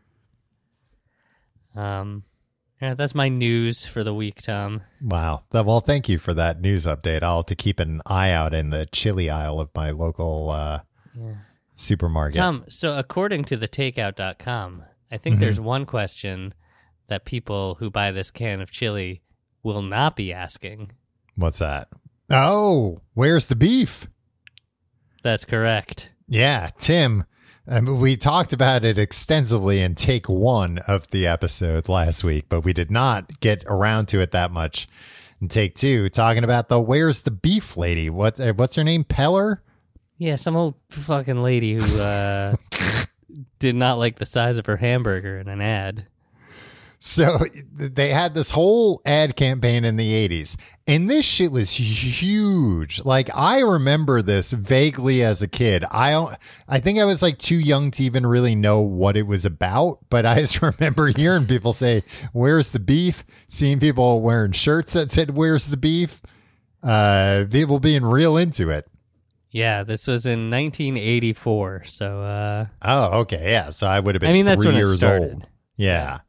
Um, yeah, that's my news for the week, Tom. Wow. Th- Well, thank you for that news update. I'll have to keep an eye out in the chili aisle of my local uh, supermarket. Tom, so according to the takeout dot com, I think Mhm. there's one question that people who buy this can of chili will not be asking. What's that? Oh, where's the beef? That's correct. Yeah, Tim. Um, we talked about it extensively in take one of the episode last week, but we did not get around to it that much in take two, talking about the where's the beef lady. What, uh, what's her name? Peller? Yeah, some old fucking lady who uh, did not like the size of her hamburger in an ad. So they had this whole ad campaign in the eighties, and this shit was huge. Like, I remember this vaguely as a kid. I don't, I think I was like too young to even really know what it was about, but I just remember hearing people say, "Where's the beef?" Seeing people wearing shirts that said, "Where's the beef?" Uh, people being real into it. Yeah, this was in nineteen eighty-four. So, uh, Oh, okay, yeah. So I would have been I mean, that's three when it years started. old. Yeah.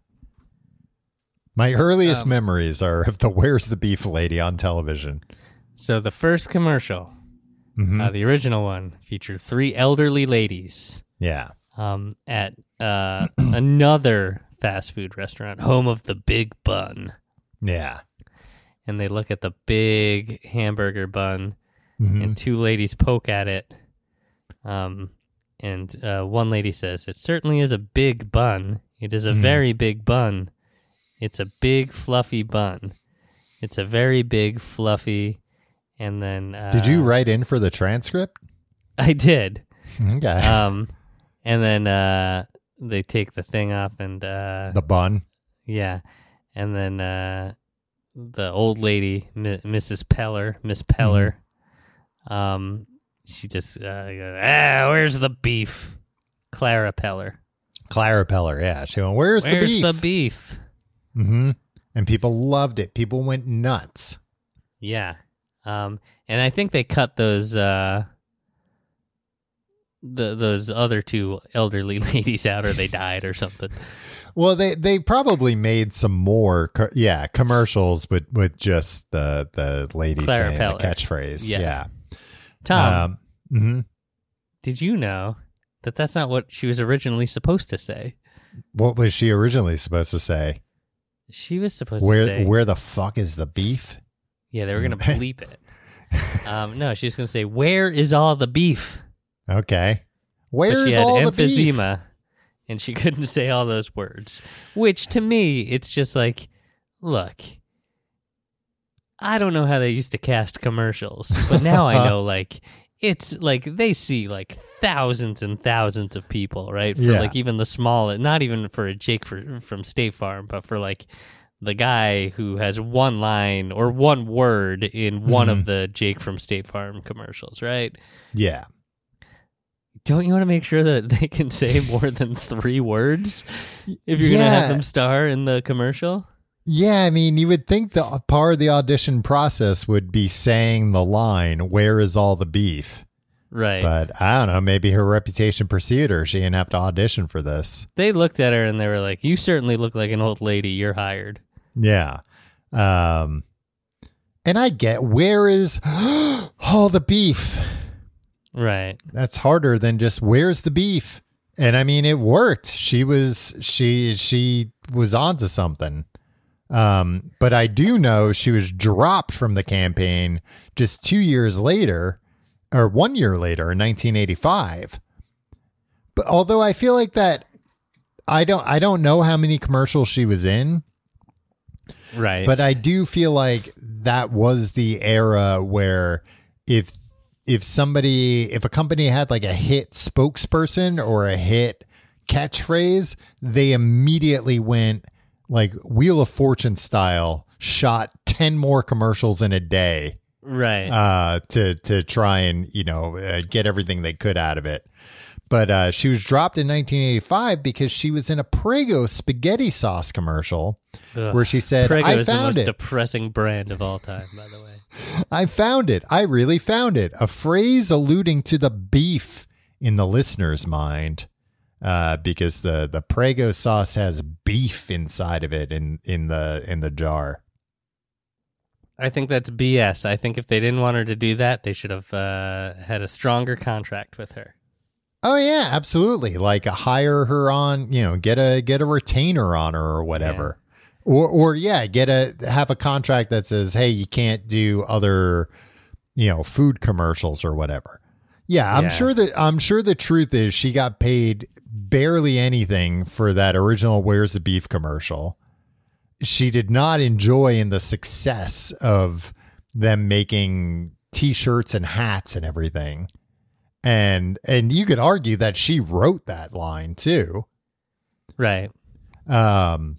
My earliest Um, memories are of the "Where's the Beef" lady on television. so the first commercial, Mhm. uh, the original one, featured three elderly ladies Yeah. um, at uh, another fast food restaurant, home of the Big Bun. Yeah. And they look at the big hamburger bun, Mhm. and two ladies poke at it. Um, and uh, one lady says, "It certainly is a big bun. It is a Hmm. very big bun. It's a big, fluffy bun. It's a very big, fluffy." And then... Uh, Did you write in for the transcript? I did. Okay. Um, and then uh, they take the thing off and... Uh, the bun. yeah. And then uh, the old lady, M- Missus Peller, Miss Peller, um, she just, uh, goes, ah, where's the beef? Clara Peller. Clara Peller. Yeah. She went, "Where's, Where's the the beef?" beef? Mm-hmm. And people loved it. People went nuts. Yeah. Um, and I think they cut those, uh, the those other two elderly ladies out, or they died or something. Well, they, they probably made some more, co- yeah, commercials with, with just the the lady Clara saying Peller. the catchphrase. Yeah. Yeah. Tom, Um, mhm. did you know that that's not what she was originally supposed to say? What was she originally supposed to say? She was supposed Where to say, where the fuck is the beef? yeah, they were going to bleep it. Um, no, she was going to say, "Where is all the beef?" Okay. But Where's she had all the beef? emphysema, and she couldn't say all those words. Which, to me, it's just like, look, I don't know how they used to cast commercials, but now I know, like, it's like they see like thousands and thousands of people, right? For Yeah. like even the small, not even for a Jake for, from State Farm, but for like the guy who has one line or one word in one Mhm. of the Jake from State Farm commercials, right? Yeah. Don't you want to make sure that they can say more than three words if you're going to Yeah. have them star in the commercial? Yeah, I mean, you would think the part of the audition process would be saying the line, "Where is all the beef?" Right. But I don't know, maybe her reputation pursued her. She didn't have to audition for this. They looked at her and they were like, "You certainly look like an old lady. You're hired." Yeah. Um, and I get, where is all the beef? Right. That's harder than just, where's the beef? And I mean, it worked. She was, she, she was onto something. Um, but I do know she was dropped from the campaign just two years later, or one year later in nineteen eighty-five. But although I feel like that, I don't, I don't know how many commercials she was in. Right. But I do feel like that was the era where if if somebody, if a company had like a hit spokesperson or a hit catchphrase, they immediately went like Wheel of Fortune style, shot ten more commercials in a day. Right. Uh, to, to try and, you know, uh, get everything they could out of it. But uh, she was dropped in nineteen eighty-five because she was in a Prego spaghetti sauce commercial Ugh. where she said, Prego I is the found most it. depressing brand of all time, by the way. I found it. I really found it. A phrase alluding to the beef in the listener's mind, uh, because the, the Prego sauce has beef inside of it in, in the in the jar. I think that's B S. I think if they didn't want her to do that, they should have uh, had a stronger contract with her. Oh yeah, absolutely. Like uh, hire her on, you know, get a get a retainer on her or whatever. Yeah. Or or yeah, get a have a contract that says, "Hey, you can't do other, you know, food commercials or whatever." Yeah, I'm Yeah. sure that I'm sure the truth is she got paid barely anything for that original Where's the Beef commercial. She did not enjoy in the success of them making t-shirts and hats and everything. And and you could argue that she wrote that line too. Right. Um,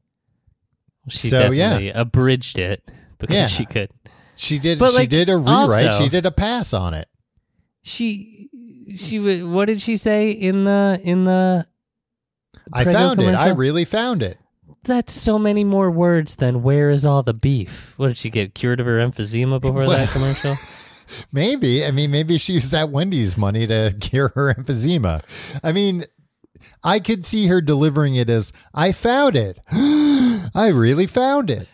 She So, yeah. definitely abridged it because Yeah. she could. she did. But, she like, did a rewrite. also- she did a pass on it. She she wa- what did she say in the in the I Prego found it. I commercial? really found it. That's so many more words than where is all the beef? What did she get cured of her emphysema before Well- that commercial? Maybe. I mean, maybe she used that Wendy's money to cure her emphysema. I mean, I could see her delivering it as, I found it. I really found it.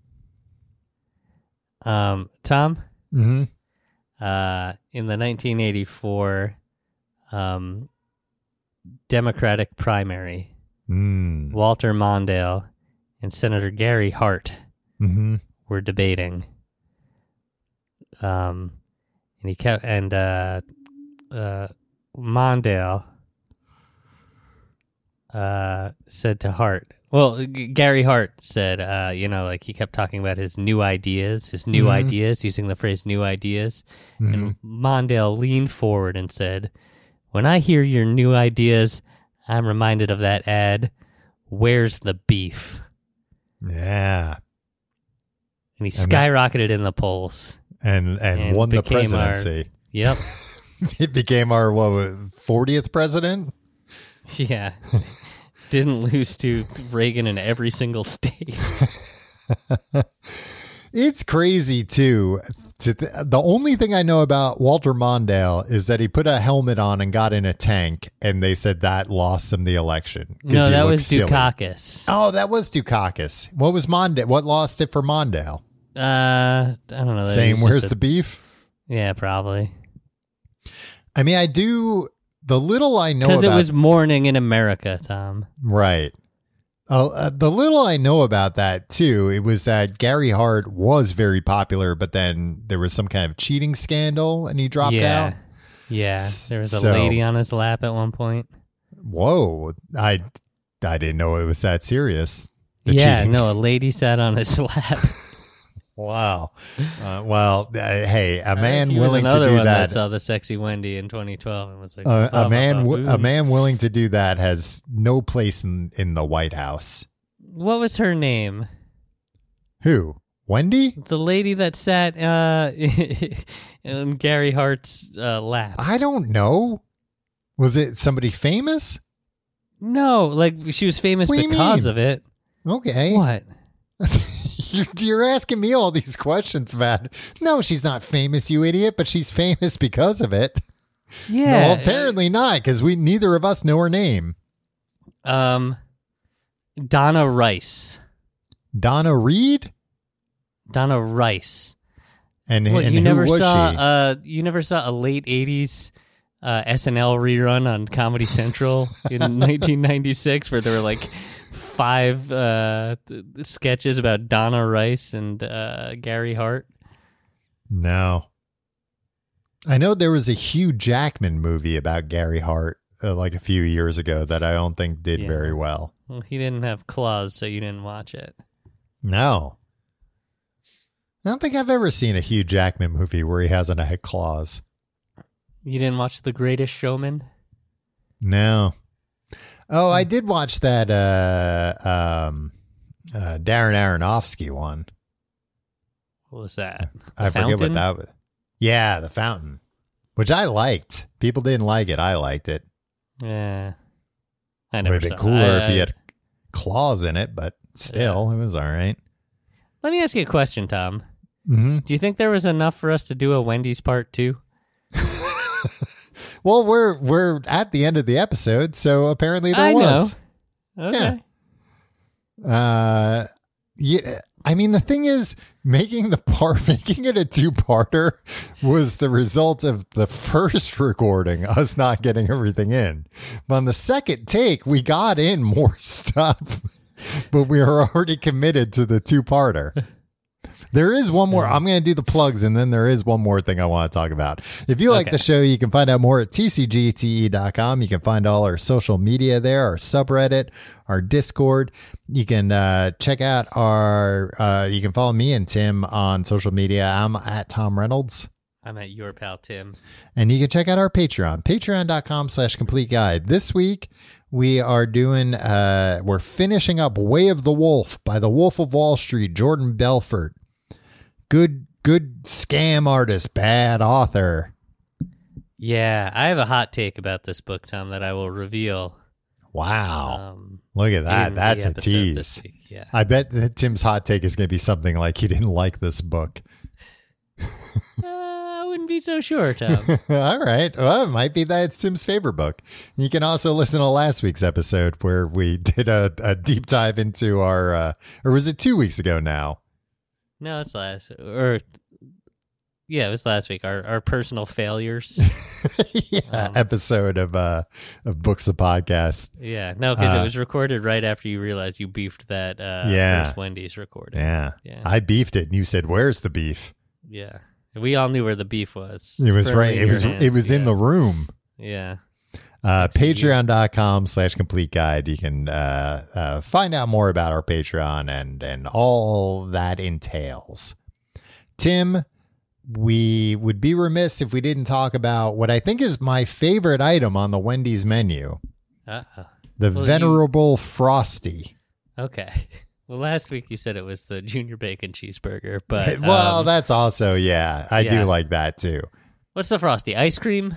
Um, Tom, Mm-hmm. uh, in the nineteen eighty-four um, Democratic primary, Mm. Walter Mondale and Senator Gary Hart Mm-hmm. were debating. Um, and he kept and uh, uh, Mondale uh, said to Hart. Well, G- Gary Hart said, uh, you know, like he kept talking about his new ideas, his new Mhm. ideas, using the phrase "new ideas." Mhm. And Mondale leaned forward and said, "When I hear your new ideas, I'm reminded of that ad. Where's the beef?" Yeah. And he And that- skyrocketed in the polls. And, and, And won the became our- presidency. Yep. It became our, what, fortieth president? Yeah. Didn't lose to Reagan in every single state. It's crazy too. To th- the only thing I know about Walter Mondale is that he put a helmet on and got in a tank, and they said that lost him the election. 'cause No, he that looked was silly. Dukakis. Oh, that was Dukakis. What was Mondale? What lost it for Mondale? Uh, I don't know. that Saying was where's just the a- beef? Yeah, probably. I mean, I do. The little I know Because about it was morning in America, Tom. right. Uh, uh, the little I know about that too, it was that Gary Hart was very popular, but then there was some kind of cheating scandal, and he dropped yeah. out. Yeah. There was a So- lady on his lap at one point. Whoa, I I didn't know it was that serious. The yeah, cheating. no, a lady sat on his lap. Wow. Uh, well, uh, hey, a I man think he was willing to another do one that. saw the sexy Wendy in twenty twelve and was like, Uh, "Blah, a man, blah, w- blah, a boo." man willing to do that has no place in, in the White House. What was her name? Who? Wendy? The lady that sat uh, in Gary Hart's uh, lap. I don't know. Was it somebody famous? No, like she was famous What do you because mean? of it. Okay. What? You're, you're asking me all these questions, man. No, she's not famous, you idiot, but she's famous because of it. Yeah. No, apparently not, because we neither of us know her name. Um, Donna Rice. Donna Reed? Donna Rice. And, What, and you who never was saw? she? Uh, you never saw a late eighties uh, S N L rerun on Comedy Central in nineteen ninety-six, where there were like five uh, th- sketches about Donna Rice and uh, Gary Hart. No. I know there was a Hugh Jackman movie about Gary Hart uh, like a few years ago that I don't think did Yeah. very well. Well, he didn't have claws, so you didn't watch it. No. I don't think I've ever seen a Hugh Jackman movie where he hasn't had claws. You didn't watch The Greatest Showman? No. Oh, I did watch that uh, um, uh, Darren Aronofsky one. What was that? I The forget what Fountain? that was. Yeah, The Fountain, which I liked. People didn't like it. I liked it. Yeah. I Would never have been saw cooler it. if he had claws in it, but still, it was all right. Let me ask you a question, Tom. Mm-hmm. Do you think there was enough for us to do a Wendy's part two? Well, we're we're at the end of the episode, so apparently there I was. know. Okay. Yeah. Uh, yeah. I mean, the thing is, making the part, making it a two-parter, was the result of the first recording, us not getting everything in. But on the second take, we got in more stuff, but we were already committed to the two-parter. There is one more. I'm going to do the plugs, and then there is one more thing I want to talk about. If you like Okay. the show, you can find out more at T C G T E dot com. You can find all our social media there, our subreddit, our Discord. You can uh, check out our, uh, you can follow me and Tim on social media. I'm at Tom Reynolds. I'm at your pal, Tim. And you can check out our Patreon, patreon dot com slash complete guide. This week, we are doing, uh, we're finishing up Way of the Wolf by the Wolf of Wall Street, Jordan Belfort. Good, good scam artist, bad author. Yeah, I have a hot take about this book, Tom, that I will reveal. Wow. Um, Look at that. in the That's a episode this tease. week. Yeah. I bet that Tim's hot take is going to be something like he didn't like this book. Uh, I wouldn't be so sure, Tom. All right. Well, it might be that it's Tim's favorite book. You can also listen to last week's episode where we did a, a deep dive into our, uh, or was it two weeks ago now? No, it's last, or yeah, it was last week. Our our personal failures. yeah, Um, episode of uh of Books the Podcast. Yeah, no, because Uh, it was recorded right after you realized you beefed that uh, Yeah. first Wendy's recording. Yeah. Yeah. I beefed it and you said, "Where's the beef?" Yeah, we all knew where the beef was. It was Firmly right. in It your was hands, it was in yeah. the room. Yeah. Uh, Thanks to you. Patreon dot com slash complete guide. You can uh, uh, find out more about our Patreon and, and all that entails. Tim, we would be remiss if we didn't talk about what I think is my favorite item on the Wendy's menu, Uh-oh. the Well, you- venerable Frosty. Okay. Well, last week you said it was the junior bacon cheeseburger, but well, um, that's also, yeah, I yeah. do like that too. what's the Frosty ice cream?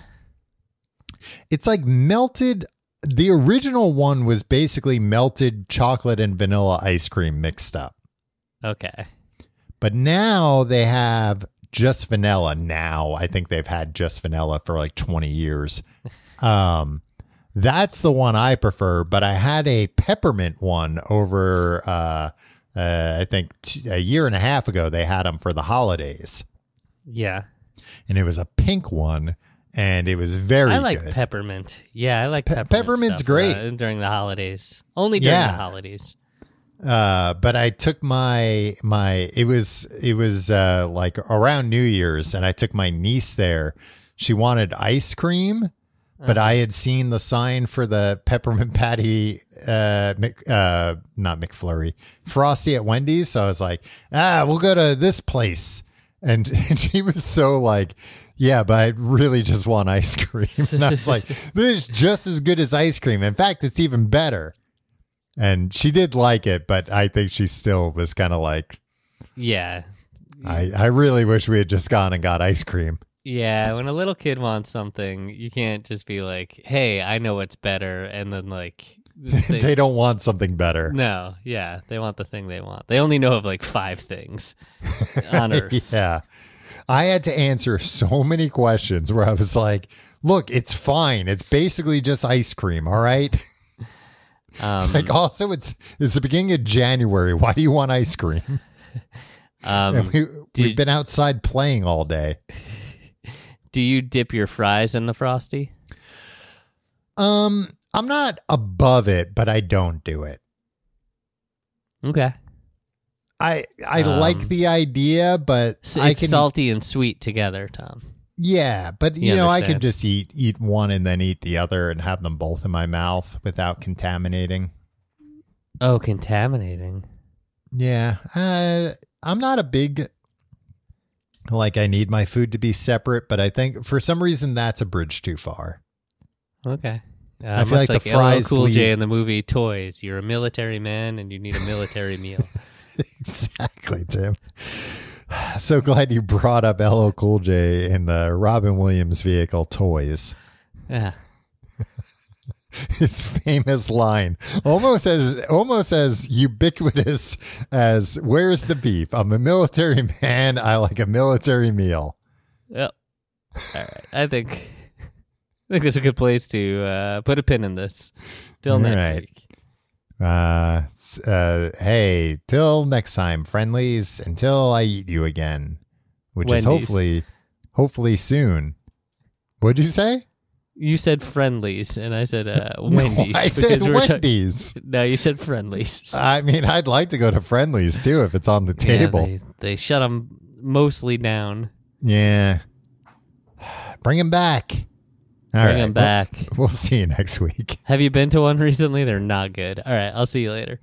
It's like melted. The original one was basically melted chocolate and vanilla ice cream mixed up. Okay. But now they have just vanilla. Now I think they've had just vanilla for like twenty years. Um, that's the one I prefer. But I had a peppermint one over, uh, uh, I think t- a year and a half ago. They had them for the holidays, Yeah. and it was a pink one, and it was very I like good. peppermint. Yeah, I like Pe- peppermint. peppermint's stuff, great. uh, during the holidays. Only during Yeah. the holidays. Uh, but I took my my it was it was uh like around New Year's, and I took my niece there. She wanted ice cream, but I had seen the sign for the peppermint patty, uh, Mc, uh, not McFlurry, Frosty at Wendy's. So I was like, ah, we'll go to this place, and, and she was so like, yeah, but I really just want ice cream. And I was like, this is just as good as ice cream. In fact, it's even better. And she did like it, but I think she still was kind of like, Yeah. I, I really wish we had just gone and got ice cream. Yeah, when a little kid wants something, you can't just be like, "Hey, I know what's better," and then like They, they don't want something better. no, yeah, they want the thing they want. They only know of like five things on Earth. Yeah. I had to answer so many questions where I was like, look, it's fine. It's basically just ice cream, all right? Um, It's like, also, it's it's the beginning of January. Why do you want ice cream? um, And we, did- we've been outside playing all day. do you dip your fries in the Frosty? Um, I'm not above it, but I don't do it. Okay. I I Um, like the idea, but So I it's can salty and sweet together, Tom. yeah, but you, You know, I can understand. just eat eat one and then eat the other and have them both in my mouth without contaminating. Oh, contaminating. Yeah, uh, I'm not a big like I need my food to be separate, but I think for some reason that's a bridge too far. Okay. Uh, I feel much like the L L fries Cool J leave- in the movie Toys. You're a military man and you need a military meal. Exactly, Tim. So glad you brought up L L Cool J in the Robin Williams vehicle Toys. Yeah. His famous line, almost as almost as ubiquitous as "Where's the beef? I'm a military man. I like a military meal." Yep. All right. I think I think that's a good place to uh, put a pin in this. Till All next right. week. Uh, s- uh, hey, till next time, friendlies. Until I eat you again, which is Wendy's. hopefully, hopefully soon. What'd you say? You said friendlies, and I said uh, Wendy's. No, I said because we were ta- Wendy's. no, you said friendlies. I mean, I'd like to go to friendlies too if it's on the Yeah, table. they, they shut them mostly down. Yeah. Bring him back. All Bring right, them back. We'll, we'll see you next week. Have you been to one recently? They're not good. All right, I'll see you later.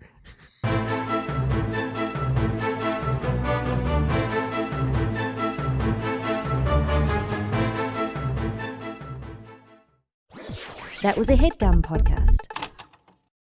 That was a HeadGum podcast.